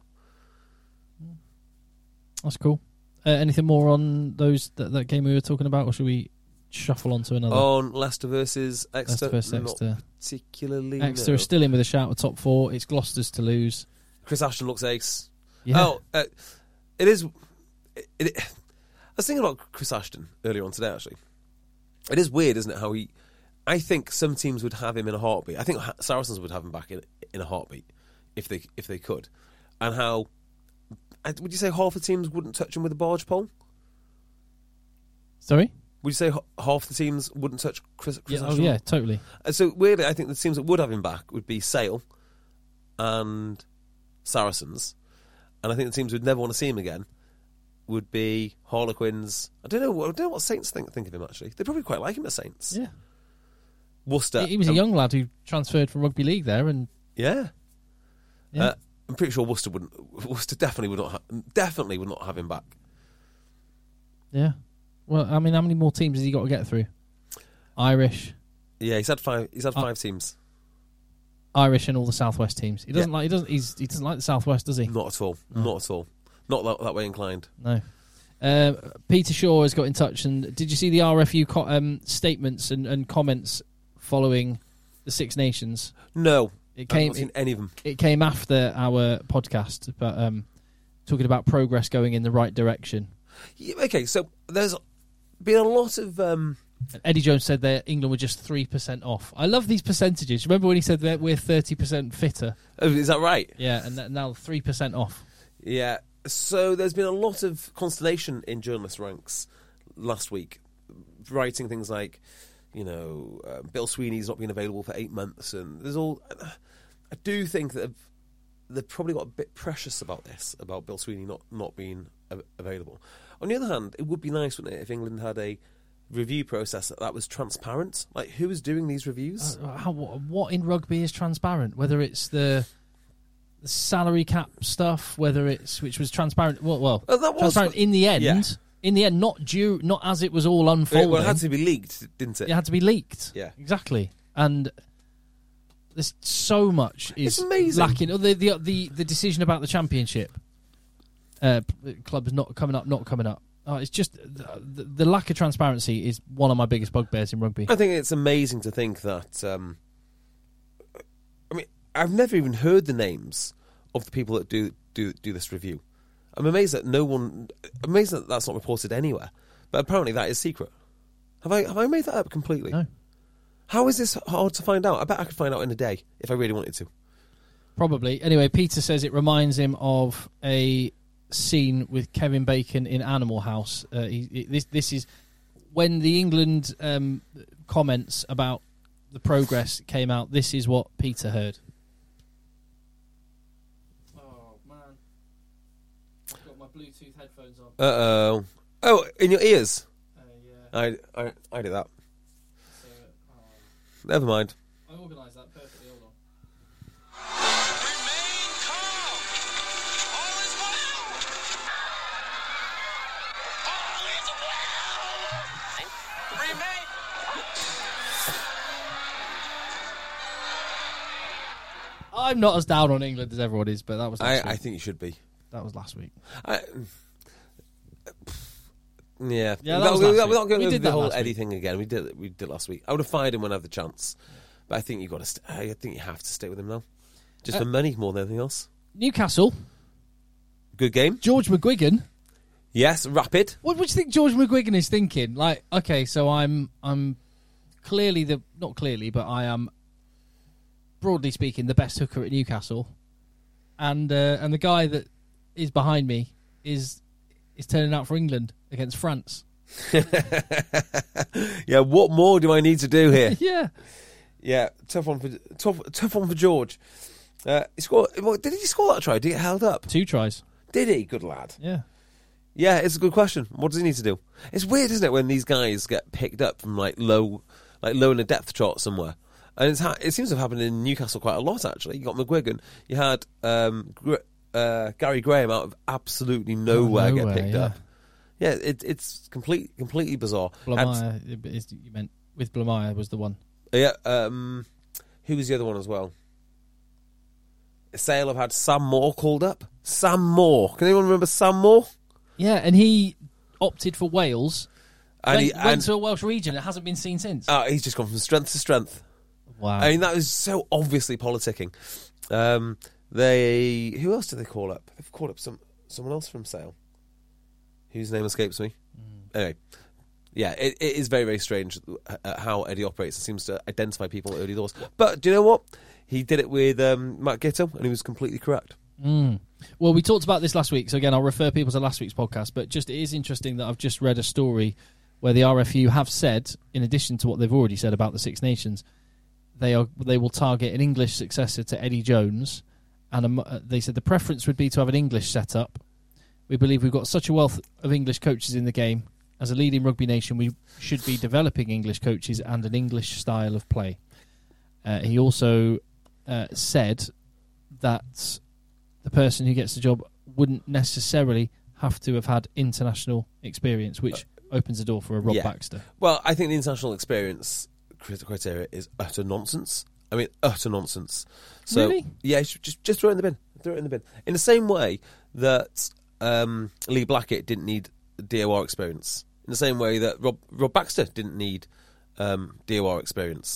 That's cool. Uh, anything more on those that, that game we were talking about, or should we shuffle on to another? On Leicester versus Exeter. Leicester versus not Exeter. particularly. Exeter no. are still in with a shout at top four. It's Gloucester's to lose. Chris Ashton looks ace. Yeah. Oh, uh, it is... It, it, I was thinking about Chris Ashton earlier on today, actually. It is weird, isn't it, how he... I think some teams would have him in a heartbeat. I think Saracens would have him back in in a heartbeat if they if they could. And how... Would you say half the teams wouldn't touch him with a barge pole? Sorry? Would you say half the teams wouldn't touch Chris, Chris Yeah, oh, Ashton? yeah, totally. Uh, So, weirdly, I think the teams that would have him back would be Sale and Saracens. And I think the teams who'd never want to see him again would be Harlequins. I don't know. I don't know what Saints think think of him. Actually, they probably quite like him at Saints. Yeah. Worcester. He, he was a um, young lad who transferred from rugby league there, and Yeah. yeah. Uh, I'm pretty sure Worcester wouldn't. Worcester definitely would not. Ha- definitely would not have him back. yeah. Well, I mean, how many more teams has he got to get through? Irish, Yeah, he's had five. He's had Uh, five teams. Irish, and all the Southwest teams. He doesn't Yeah. like. He doesn't. He's, he doesn't like the Southwest, does he? Not at all. No. Not at all. Not that, that way inclined. No. Uh, Peter Shaw has got in touch, and did you see the R F U co- um, statements and, and comments following the Six Nations. No, It came. I've not seen It, any of them. it came after our podcast, but um, talking about progress going in the right direction. Yeah, okay, so there's been a lot of. Um, Eddie Jones said that England were just three percent off. I love these percentages. Remember when he said that we're thirty percent fitter? oh, is that right? Yeah, and that now three percent off. Yeah. So there's been a lot of consternation in journalist ranks last week, writing things like, you know, uh, Bill Sweeney's not been available for eight months, and there's all. I do think that they've, they've probably got a bit precious about this, about Bill Sweeney not not being a- available. On the other hand, it would be nice, wouldn't it, if England had a review process that, that was transparent? Like, who is doing these reviews? Uh, how, what in rugby is transparent? Whether it's the, the salary cap stuff, whether it's which was transparent. Well, well Oh, that was- transparent in the end. Yeah. In the end, not due, not as it was all unfolding. Well, it had to be leaked, didn't it? It had to be leaked. Yeah. Exactly. And there's so much is It's amazing. lacking. Oh, The, the the the decision about the championship, uh, clubs not coming up, not coming up. Oh, it's just the, the, the lack of transparency is one of my biggest bugbears in rugby. I think it's amazing to think that. Um, I mean, I've never even heard the names of the people that do do do this review. I'm amazed that no one. I'm amazed that that's not reported anywhere. But apparently, that is secret. Have I have I made that up completely? No. How is this hard to find out? I bet I could find out in a day if I really wanted to. Probably. Anyway, Peter says it reminds him of a scene with Kevin Bacon in Animal House. Uh, he, he- this this is when the England um, comments about the progress came out. This is what Peter heard. Oh man, I've got my Bluetooth headphones on. Uh oh. Oh, in your ears. Uh, yeah. I I I did that. So, oh, Never mind. I organised that perfectly. Hold on. Remain calm. All is well. All is well. Remain. I'm not as down on England as everyone is, but that was I, last I week. think you should be. that was last week. I, yeah, Yeah, that Without- was last without- week. without going We over did the that whole last Eddie week. thing again. We did it. We did it last week. I would have fired him when I had the chance, but I think you got to. St- I think you have to stay with him now, just Uh, for money more than anything else. Newcastle, Good game. George McGuigan. Yes, rapid. What, what do you think George McGuigan is thinking? Like, okay, so I'm I'm clearly the not clearly, but I am broadly speaking the best hooker at Newcastle, and uh, and the guy that is behind me is is turning out for England against France. Yeah, what more do I need to do here? Yeah, Yeah, tough one for tough, tough one for George. Uh, he scored. Well, did he score that try? Did he get held up? two tries. Did he? Good lad. Yeah, Yeah, it's a good question. What does he need to do? It's weird, isn't it, when these guys get picked up from like low, like low in a depth chart somewhere, and it's ha- it seems to have happened in Newcastle quite a lot. Actually, you got McGuigan, you had um, Gr- uh, Gary Graham out of absolutely nowhere, nowhere, get picked yeah. up. Yeah, it, it's complete, completely bizarre. And- Blamire is you meant with Blamire was the one. yeah, um, who was the other one as well? Sale have had Sam Moore called up. Sam Moore. Can anyone remember Sam Moore? Yeah, and he opted for Wales. And went, he, went and, to a Welsh region. It hasn't been seen since. oh, he's just gone from strength to strength. wow. I mean, that was so obviously politicking. Um, they who else did they call up? They've called up some someone else from Sale, whose name escapes me. Mm. Anyway, yeah, it, it is very very strange uh, how Eddie operates. He seems to identify people at early doors. But do you know what? He did it with um, Matt Gitto, and he was completely correct. Mm. Well, we talked about this last week, so again, I'll refer people to last week's podcast. But just it is interesting that I've just read a story where the R F U have said, in addition to what they've already said about the Six Nations, they are they will target an English successor to Eddie Jones, and a, they said the preference would be to have an English setup. We believe we've got such a wealth of English coaches in the game. As a leading rugby nation, we should be developing English coaches and an English style of play. Uh, he also uh, said that the person who gets the job wouldn't necessarily have to have had international experience, which opens the door for a Rob yeah. Baxter. Well, I think the international experience criteria is utter nonsense. I mean, utter nonsense. So, Really? yeah, just just throw it in the bin. Throw it in the bin. In the same way that um, Lee Blackett didn't need D O R experience. In the same way that Rob Rob Baxter didn't need um, D O R experience.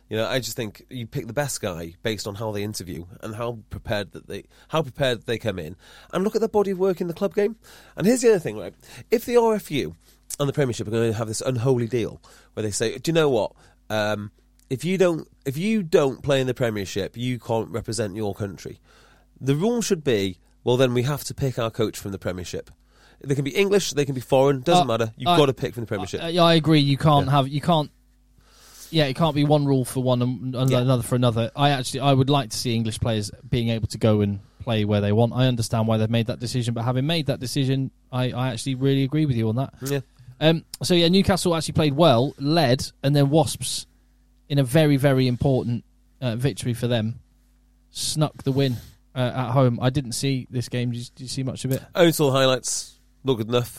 You know, I just think you pick the best guy based on how they interview and how prepared that they how prepared they come in, and look at their body of work in the club game. And here's the other thing, right? If the R F U and the Premiership are going to have this unholy deal where they say, do you know what? Um, if you don't if you don't play in the Premiership, you can't represent your country. The rule should be, well, then we have to pick our coach from the Premiership. They can be English, they can be foreign, doesn't uh, matter. You've uh, got to pick from the Premiership. Uh, yeah, I agree. You can't Yeah. have you can't. Yeah, it can't be one rule for one and Yeah. another for another. I actually I would like to see English players being able to go and play where they want. I understand why they've made that decision, but having made that decision, I, I actually really agree with you on that. Yeah. Um, so yeah, Newcastle actually played well, led, and then Wasps, in a very very important uh, victory for them, snuck the win uh, at home. I didn't see this game. Did you, did you see much of it? Only saw the highlights. Not good enough.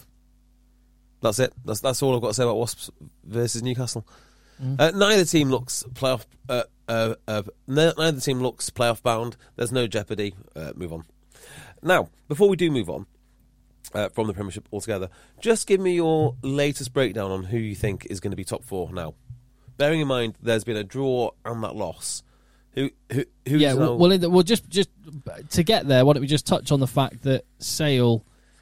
That's it. That's that's all I've got to say about Wasps versus Newcastle. Mm. Uh, neither team looks playoff. Uh, uh, uh, neither team looks playoff bound. There's no jeopardy. Uh, move on. Now, before we do move on uh, from the Premiership altogether, just give me your latest breakdown on who you think is going to be top four now. Bearing in mind, there's been a draw and that loss. Who who who's Yeah, now... well, well, in the, well, just just to get there, why don't we just touch on the fact that Sale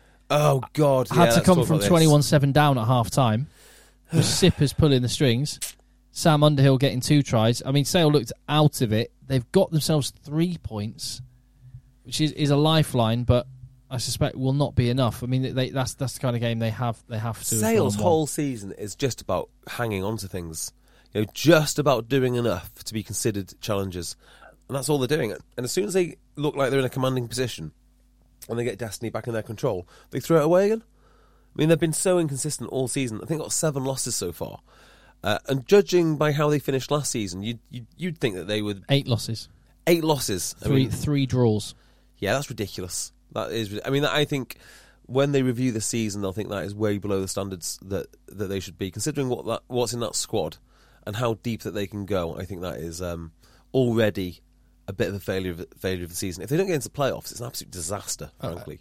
Oh God! had yeah, to let's come talk from about this. twenty-one seven down at half time, with Sippers pulling the strings, Sam Underhill getting two tries. I mean, Sale looked out of it. They've got themselves three points, which is, is a lifeline, but I suspect will not be enough. I mean, they, that's that's the kind of game they have. They have to. Sale's whole season is just about hanging on to things, you know, just about doing enough to be considered challengers, and that's all they're doing. And as soon as they look like they're in a commanding position, and they get Destiny back in their control, they throw it away again. I mean, they've been so inconsistent all season. I think they've got seven losses so far, uh, and judging by how they finished last season, you'd you'd, you'd think that they would eight losses, eight losses, I three mean, three draws. yeah, that's ridiculous. That is, I mean, I think when they review the season, they'll think that is way below the standards that, that they should be, considering what that what's in that squad and how deep that they can go. I think that is um, already a bit of a failure of, failure of the season. If they don't get into the playoffs, it's an absolute disaster, frankly.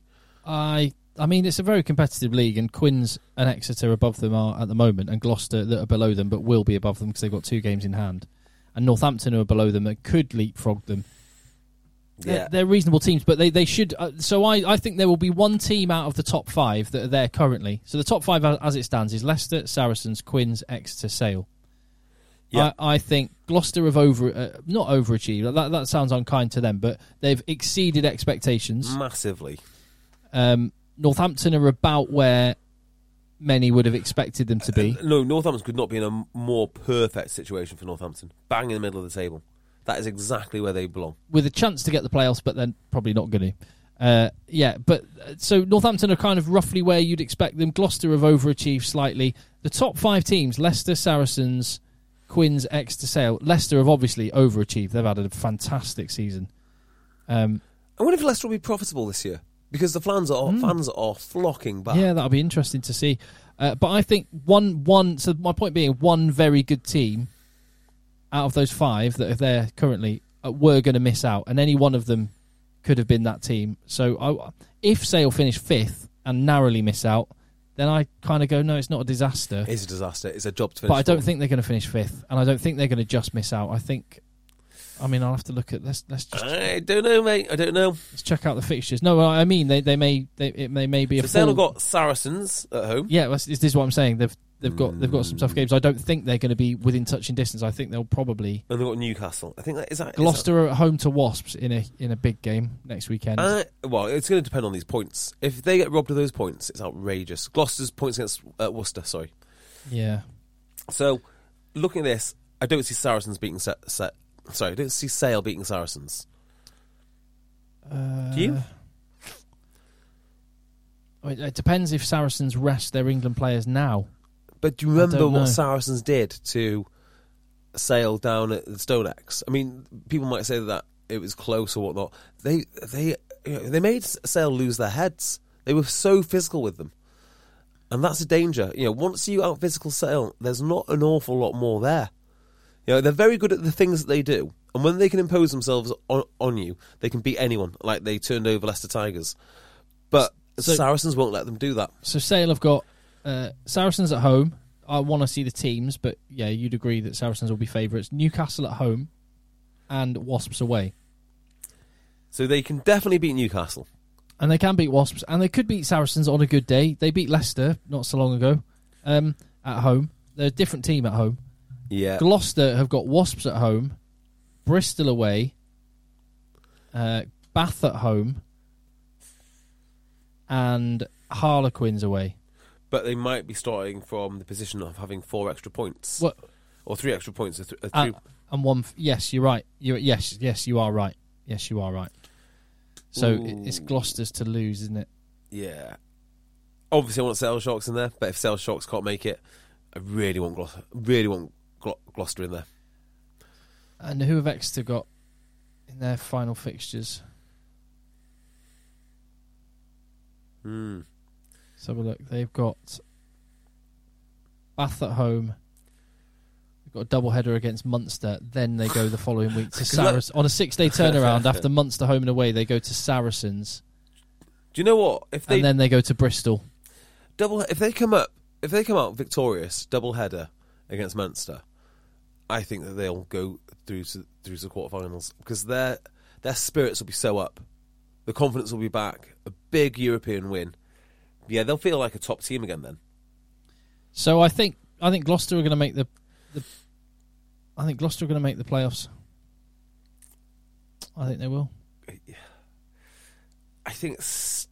I I mean, it's a very competitive league, and Quins and Exeter above them are at the moment, and Gloucester that are below them, but will be above them because they've got two games in hand, and Northampton who are below them that could leapfrog them. They're, Yeah. they're reasonable teams, but they, they should. Uh, so I, I think there will be one team out of the top five that are there currently. So the top five as, as it stands is Leicester, Saracens, Quins, Exeter, Sale. Yeah. I, I think Gloucester have over uh, not overachieved. That that sounds unkind to them, but they've exceeded expectations. Massively. Um, Northampton are about where many would have expected them to be. Uh, no, Northampton could not be in a more perfect situation for Northampton. Bang in the middle of the table. That is exactly where they belong. With a chance to get the playoffs, but then probably not going to. Uh, yeah, but uh, so Northampton are kind of roughly where you'd expect them. Gloucester have overachieved slightly. The top five teams, Leicester, Saracens, Quins, Exeter, Sale. Leicester have obviously overachieved. They've had a fantastic season. Um, I wonder if Leicester will be profitable this year, because the fans are Mm. fans are flocking back. yeah, that'll be interesting to see. Uh, but I think one one. So my point being, one very good team out of those five that are there currently uh, were going to miss out, and any one of them could have been that team. So I, if Sale finish fifth and narrowly miss out, then I kind of go, no, it's not a disaster. It's a disaster. It's a job to finish. But I don't fourth. think they're going to finish fifth, and I don't think they're going to just miss out. I think, I mean, I'll have to look at let's let's just I don't know, mate. I don't know. let's check out the fixtures. No, I mean they they may they it may, may be So a Sale full, have got Saracens at home. yeah. This this is what I'm saying. They've they've got they've got some tough games. I don't think they're going to be within touching distance. I think they'll probably. And they've got Newcastle. I think that is that. is Gloucester are at home to Wasps in a in a big game next weekend. that- Uh, well, it's going to depend on these points. If they get robbed of those points, it's outrageous. Gloucester's points against uh, Worcester, sorry. yeah, So, looking at this, I don't see Saracens beating set. set sorry, I don't see Sale beating Saracens. uh, Do you? I mean, it depends if Saracens rest their England players now. But do you remember don't know. what Saracens did to Sale down at the Stonex? I mean, people might say that it was close or whatnot. They they you know, they made Sale lose their heads. They were so physical with them, and that's a danger. You know, once you out physical Sale, there's not an awful lot more there. You know, they're very good at the things that they do, and when they can impose themselves on, on you, they can beat anyone. Like they turned over Leicester Tigers, but So- Saracens won't let them do that. So Sale have got uh, Saracens at home, I want to see the teams, but yeah, you'd agree that Saracens will be favourites. Newcastle at home and Wasps away. So they can definitely beat Newcastle. And they can beat Wasps, and they could beat Saracens on a good day. They beat Leicester not so long ago um, at home. They're a different team at home. Yeah. Gloucester have got Wasps at home, Bristol away, uh, Bath at home, and Harlequins away. But they might be starting from the position of having four extra points. What? Or three extra points. Or th- or Uh, three. and one. F- yes, you're right. You yes, yes, you are right. Yes, you are right. So Ooh. it- it's Gloucester's to lose, isn't it? Yeah. Obviously, I want Sale Sharks in there, but if Sale Sharks can't make it, I really want Gloucester, really want Glo- Gloucester in there. And who have Exeter got in their final fixtures? Hmm. Let's have a look. They've got Bath at home. They've got a double header against Munster. Then they go the following week to Saracens. On a six-day turnaround after Munster home and away, they go to Saracens. Do you know what? If they And then they go to Bristol. double, if they come up, if they come out victorious, double header against Munster, I think that they'll go through to through to the quarterfinals because their their spirits will be so up, the confidence will be back. A big European win, yeah, they'll feel like a top team again then. So I think I think Gloucester are going to make the, the I think Gloucester are going to make the playoffs. I think they will. I think. S-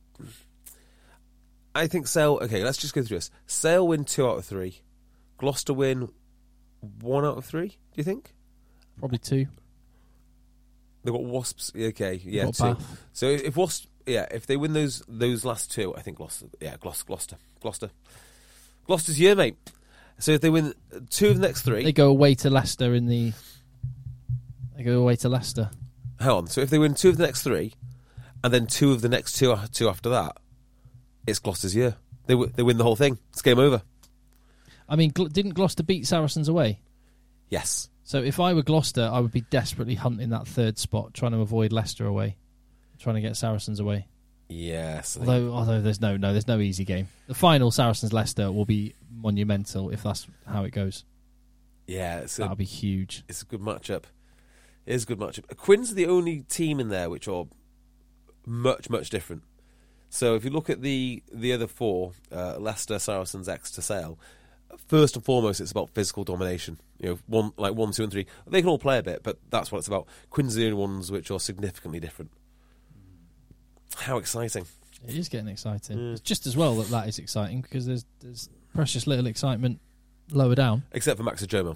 I think Sale. Okay, let's just go through this. Sale win two out of three. Gloucester win one out of three. Do you think? Probably two. They've got Wasps. Okay, yeah, Got two. Bath. So if, if Wasps, yeah, if they win those those last two, I think Gloucester. Yeah, Gloucester, Gloucester, Gloucester, Gloucester's year, mate. So if they win two of the next three, They go away to Leicester in the. They go away to Leicester. hang on. So if they win two of the next three, and then two of the next two two after that, it's Gloucester's year. They w- they win the whole thing. It's game over. I mean, Gl- didn't Gloucester beat Saracens away? Yes. So if I were Gloucester, I would be desperately hunting that third spot, trying to avoid Leicester away, trying to get Saracens away. Yes. Although, although there's no, no, there's no easy game. The final Saracens Leicester will be monumental if that's how it goes. yeah, it's a, That'll be huge. it's a good matchup. It is a good matchup. Quins are the only team in there which are much much different. So if you look at the the other four, uh, Leicester, Saracens, Exeter, Sale. First and foremost, it's about physical domination. You know, one like one, two, and three. They can all play a bit, but that's what it's about. Quins are the only ones which are significantly different. How exciting! It is getting exciting. Mm. It's just as well that that is exciting because there's there's precious little excitement lower down. Except for Max Ajomo.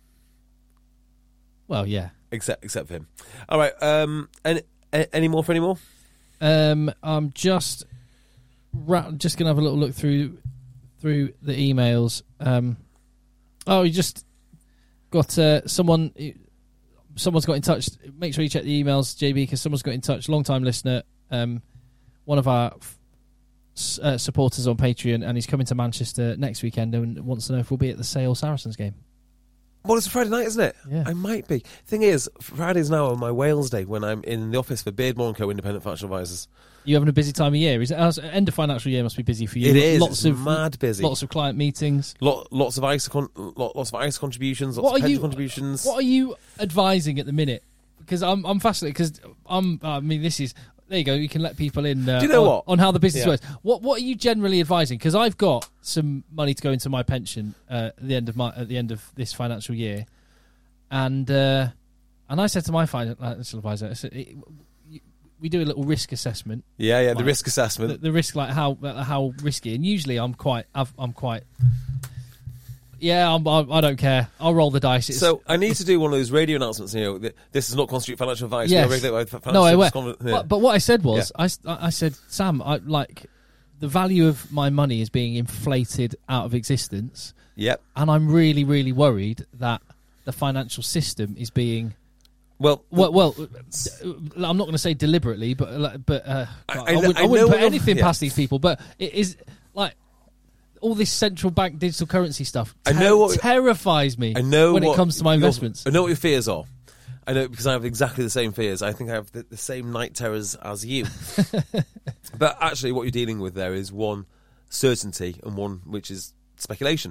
Well, yeah. Except except for him. All right. Um. Any, any more for any more? Um, I'm just ra- just gonna have a little look through through the emails. Um, oh, you just got uh, someone. Someone's got in touch. Make sure you check the emails, J B, because someone's got in touch. Long time listener, um, one of our f- uh, supporters on Patreon, and he's coming to Manchester next weekend and wants to know if we'll be at the Sale Saracens game. Well, it's a Friday night, isn't it? Yeah. I might be. Thing is, Friday's now my Wales day when I'm in the office for Beardmore and Co. Independent Financial Advisors. You having a busy time of year? Is it, uh, end of financial year must be busy for you. It is. Lots It's of mad busy. Lots of client meetings. Lot, lots of I S A con- lot, lots of I S A contributions, lots What of are pension you? contributions. What are you advising at the minute? Because I'm I'm fascinated. Because I'm. I mean, this is. There you go. You can let people in. Uh, Do you know on, what? on how the business Yeah. works? What What are you generally advising? Because I've got some money to go into my pension uh, at the end of my at the end of this financial year, and uh, and I said to my financial advisor, I said, it, we do a little risk assessment. Yeah, yeah, the Right. risk assessment. The, the risk, like how how risky, and usually I'm quite. I've, I'm quite. Yeah, I'm, I, I don't care. I'll roll the dice. It's, So I need to do one of those radio announcements. You know, that this does not constitute financial advice. Yes. We are regulated by financial No, I services went. Conven- yeah. But, but what I said was, I, s- I said, Sam, I like the value of my money is being inflated out of existence, Yep. and I'm really, really worried that the financial system is being. Well, Well, well, I'm not going to say deliberately, but like, but uh, I- I, I I, know- wouldn't, I I wouldn't know put what you're- anything yeah. past these people. But it is like all this central bank digital currency stuff. I know what- terrifies me. I know when what it comes to my your- investments. I know what your fears are. I know because I have exactly the same fears. I think I have the, the same night terrors as you. But actually, what you're dealing with there is one certainty and one which is speculation.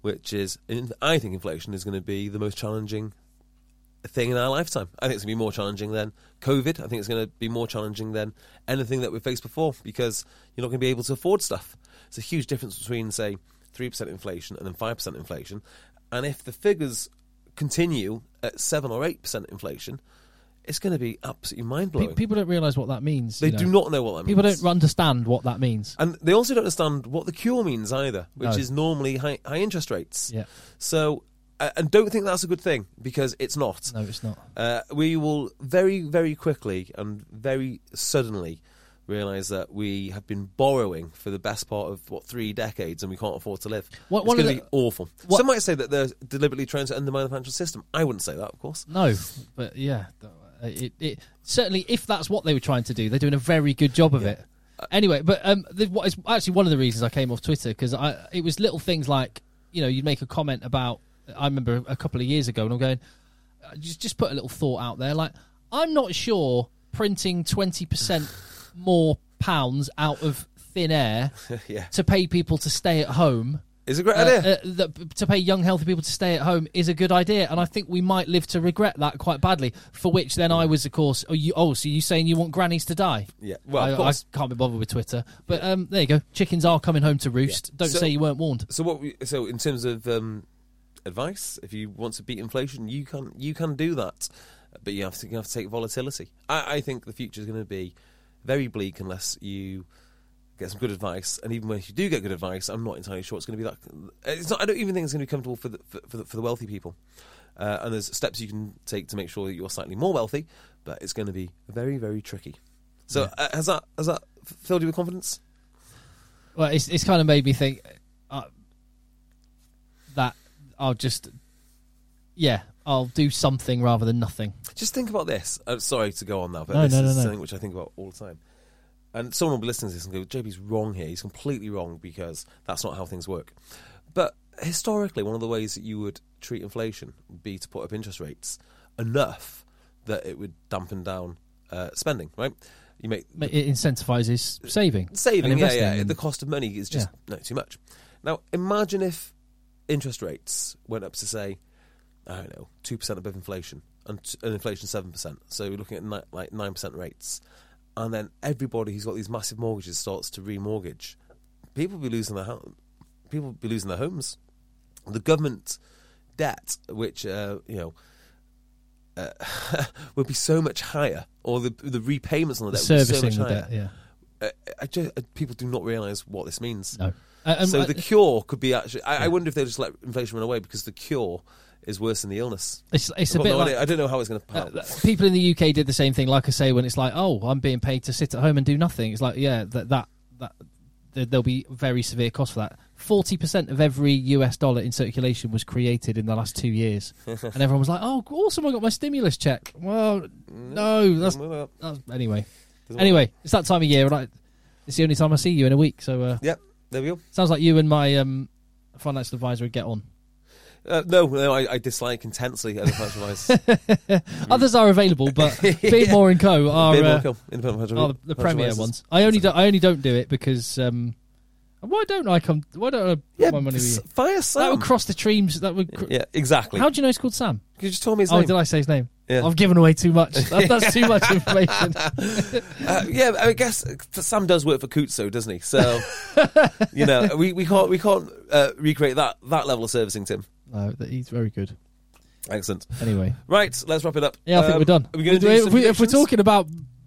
which is, I think inflation is going to be the most challenging thing in our lifetime. I think it's going to be more challenging than COVID. I think it's going to be more challenging than anything that we've faced before, because you're not going to be able to afford stuff. It's a huge difference between, say, three percent inflation and then five percent inflation. And if the figures continue at seven or eight percent inflation, it's going to be absolutely mind-blowing. Pe- people don't realise what that means. They you know. do not know what that people means. People don't understand what that means. And they also don't understand what the cure means either, which No. is normally high, high interest rates. Yeah. So, uh, and don't think that's a good thing, because it's not. No, it's not. Uh, we will very, very quickly and very suddenly realise that we have been borrowing for the best part of, what, three decades, and we can't afford to live. What- it's one of going to the- be awful. what- Some might say that they're deliberately trying to undermine the financial system. I wouldn't say that, of course. No, but yeah, it, it certainly, if that's what they were trying to do, they're doing a very good job of Yeah. it. Anyway, but um, the, what is actually one of the reasons I came off Twitter, because I it was little things like, you know, you'd make a comment about, I remember a couple of years ago, and I'm going, uh, just just put a little thought out there, like, I'm not sure printing twenty percent more pounds out of thin air Yeah. to pay people to stay at home. It's a great Uh, idea. uh, that, to pay young, healthy people to stay at home is a good idea, and I think we might live to regret that quite badly. For which, then I was, of course, oh, you, oh so you saying you want grannies to die? Yeah, well, I, of course. I can't be bothered with Twitter, but um, there you go. Chickens are coming home to roost. Yeah. Don't So- say you weren't warned. So what? We, so in terms of um, advice, if you want to beat inflation, you can you can do that, but you have to you have to take volatility. I, I think the future is going to be very bleak unless you get some good advice. And even when you do get good advice, I'm not entirely sure it's going to be that. It's not. I don't even think it's going to be comfortable for the for, for, the, for the wealthy people. Uh, and there's steps you can take to make sure that you're slightly more wealthy, but it's going to be very very tricky. So uh, has that has that filled you with confidence? Well, it's it's kind of made me think uh, that I'll just, yeah, I'll do something rather than nothing. Just think about this. Uh, sorry to go on now, but No, this no, no, is no. something which I think about all the time. And someone will be listening to this and go, J B's wrong here. He's completely wrong, because that's not how things work. But historically, one of the ways that you would treat inflation would be to put up interest rates enough that it would dampen down uh, spending, right? You make It incentivises saving. saving, and yeah, investing yeah. and- The cost of money is just no too much. Now, imagine if interest rates went up to, say, I don't know, two percent above inflation, and, t- and inflation seven percent. So we're looking at ni- like nine percent rates. And then everybody who's got these massive mortgages starts to remortgage. People will be losing their ho- people will be losing their homes. The government debt, which uh, you know, uh, will be so much higher, or the the repayments on the debt will be so Servicing much the higher. debt, yeah. Uh, I just, uh, people do not realise what this means. No. Uh, um, so uh, the cure could be actually. I, I wonder if they just let inflation run away, because the cure is worse than the illness. It's, it's I've a got bit no like... idea. I don't know how it's going to pan Uh, out. people in the U K did the same thing, like I say, when it's like, oh, I'm being paid to sit at home and do nothing. It's like, yeah, that that, that th- there'll be very severe costs for that. forty percent of every U S dollar in circulation was created in the last two years. And everyone was like, oh, awesome, I got my stimulus check. Well, no, that's... Well, that's anyway. doesn't Anyway, it's that time of year, and I, it's the only time I see you in a week, so uh, Yep, there we go. sounds like you and my um, financial advisor would get on. Uh, no, no, I, I dislike intensely other financial advice. Others are available, but Beardmore and Co. are... Beardmore uh, and Co, independent financial- Oh, the, the financial premier advisors. ones. I only do, I only don't do it because um, why don't I come? Why don't I put Yeah, my money with s- you? fire That Sam. would cross the streams. That would. Cr- Yeah, exactly. How do you know it's called Sam? You just told me his Oh, name. did I say his name? Yeah. I've given away too much. That, that's too much information. Uh, yeah, I guess uh, Sam does work for Coutso, doesn't he? So, you know, we, we can't we can't uh, recreate that that level of servicing, Tim. No, that he's very good. Excellent. Anyway, Right, let's wrap it up. yeah, I think Um, we're done. Are we going to do if, some we, if we're predictions? talking about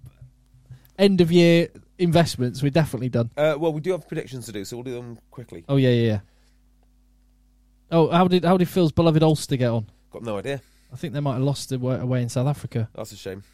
end of year investments, we're definitely done. Uh, well, we do have predictions to do, so we'll do them quickly. Oh yeah, yeah, yeah. Oh, how did how did Phil's beloved Ulster get on? Got no idea. I think they might have lost away away in South Africa. That's a shame.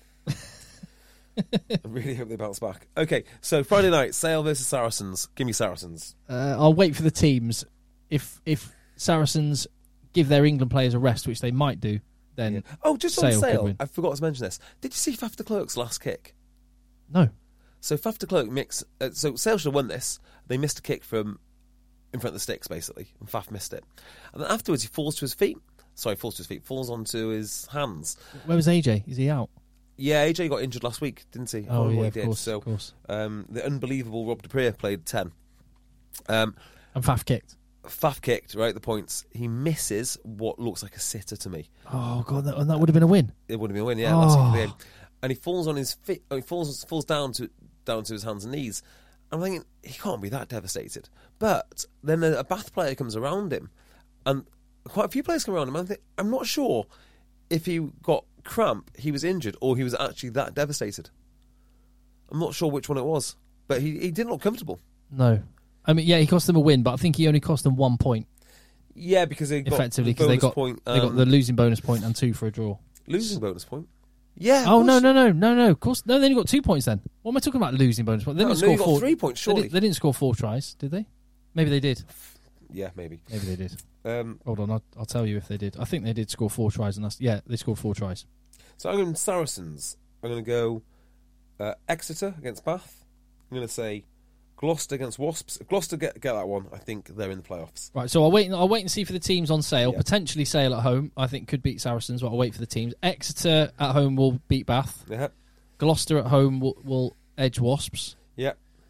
I really hope they bounce back. Okay, so Friday night, Sale versus Saracens. Give me Saracens. Uh, I'll wait for the teams. If if Saracens give their England players a rest, which they might do, then Yeah. Oh, just Sale on could Sale, win. I forgot to mention this. Did you see Faf de Klerk's last kick? no. So Faf de Klerk mix. Uh, so Sale should have won this. They missed a kick from in front of the sticks, basically, and Faf missed it. And then afterwards, he falls to his feet. Sorry, falls to his feet. Falls onto his hands. Where was A J? Is he out? Yeah, A J got injured last week, didn't he? I Oh don't know yeah, what of he did. course, So of course. um, the unbelievable Rob Dupree played ten. Um, And Faf kicked. Faf kicked, right, the points. He misses what looks like a sitter to me. Oh, God, that, and that would have been a win. It would have been a win, yeah. Oh. Last kick of the game. And he falls on his feet, he falls falls down to down to his hands and knees. I'm thinking, he can't be that devastated. But then a, a Bath player comes around him, and quite a few players come around him. I'm, think, I'm not sure if he got cramp, he was injured, or he was actually that devastated. I'm not sure which one it was, but he, he didn't look comfortable. No. I mean, yeah, he cost them a win, but I think he only cost them one point. Yeah, because they got Effectively, the because they bonus got, point, they got um, the losing bonus point and two for a draw. losing bonus point. Yeah. Oh, of no, course. no, no, no, no. Of course. No, they only got two points then. What am I talking about losing bonus point? They No, didn't no, score you got four. three points, They surely. didn't, they didn't score four tries, did they? Maybe they did. Yeah, maybe. Maybe they did. Um, Hold on, I'll, I'll tell you if they did. I think they did score four tries, and that's, yeah, they scored four tries. so I'm going Saracens. I'm going to go uh, Exeter against Bath. I'm going to say Gloucester against Wasps. If Gloucester get get that one, I think they're in the playoffs. Right, so I'll wait. I'll wait and see for the teams on sale. Yeah. Potentially Sale at home. I think could beat Saracens, but I'll wait for the teams. Exeter at home will beat Bath. Yeah. Gloucester at home will, will edge Wasps. Yeah.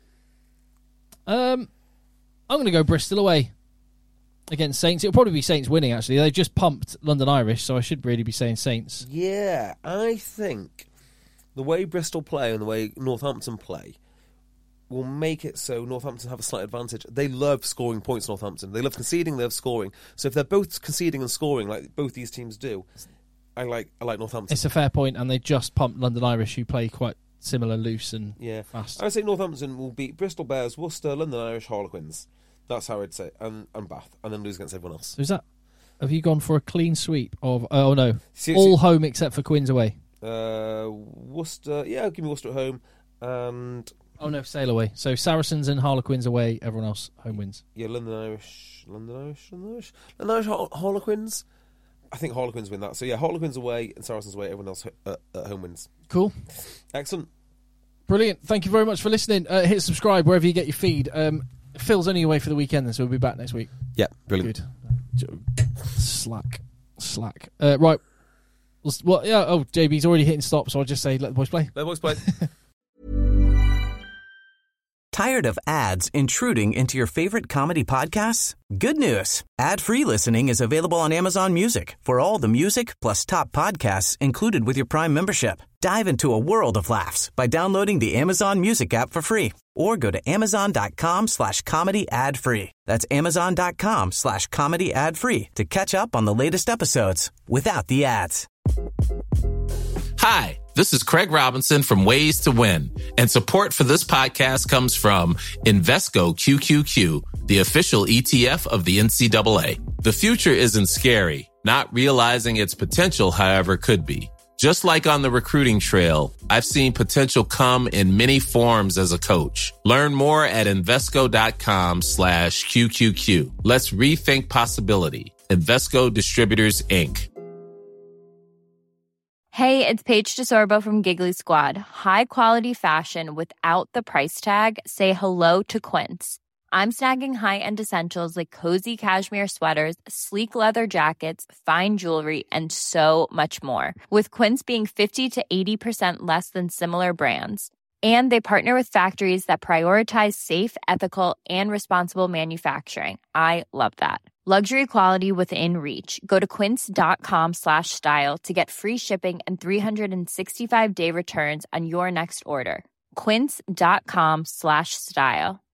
Um, I'm going to go Bristol away against Saints. It'll probably be Saints winning. Actually, they just pumped London Irish, so I should really be saying Saints. Yeah, I think the way Bristol play and the way Northampton play will make it so Northampton have a slight advantage. They love scoring points, Northampton. They love conceding, they love scoring. So if they're both conceding and scoring like both these teams do, I like I like Northampton. It's a fair point, and they just pumped London Irish, who play quite similar, loose and yeah. fast. I would say Northampton will beat Bristol Bears, Worcester, London Irish, Harlequins. That's how I'd say, and, and Bath, and then lose against everyone else. So is that? Have you gone for a clean sweep of? Oh no, See- all see- home except for Quins away. Uh, Worcester, yeah, give me Worcester at home, and Oh no, Sale away. So Saracens and Harlequins away. Everyone else home wins. yeah, London Irish, London Irish, London Irish, London Irish, Har- Harlequins. I think Harlequins win that. So yeah, Harlequins away and Saracens away. Everyone else uh, at home wins. Cool, Excellent. brilliant. Thank you very much for listening. Uh, hit subscribe wherever you get your feed. Um, Phil's only away for the weekend, so we'll be back next week. Yeah, brilliant. Good. Slack, slack. Uh, right. Well, yeah. Oh, J B's already hitting stop, so I'll just say let the boys play. Let the boys play. Tired of ads intruding into your favorite comedy podcasts? Good news. Ad-free listening is available on Amazon Music for all the music plus top podcasts included with your Prime membership. Dive into a world of laughs by downloading the Amazon Music app for free or go to amazon.com slash comedy ad free. That's amazon.com slash comedy ad free to catch up on the latest episodes without the ads. Hi, this is Craig Robinson from Ways to Win, and support for this podcast comes from Invesco Q Q Q, the official E T F of the N C double A. The future isn't scary. Not realizing its potential, however, could be. Just like on the recruiting trail, I've seen potential come in many forms as a coach. Learn more at Invesco.com slash QQQ. Let's rethink possibility. Invesco Distributors, Incorporated. Hey, it's Paige DeSorbo from Giggly Squad. High quality fashion without the price tag. Say hello to Quince. I'm snagging high-end essentials like cozy cashmere sweaters, sleek leather jackets, fine jewelry, and so much more. With Quince being fifty to eighty percent less than similar brands. And they partner with factories that prioritize safe, ethical, and responsible manufacturing. I love that. Luxury quality within reach. Go to quince.com slash style to get free shipping and three sixty-five day returns on your next order. Quince.com slash style.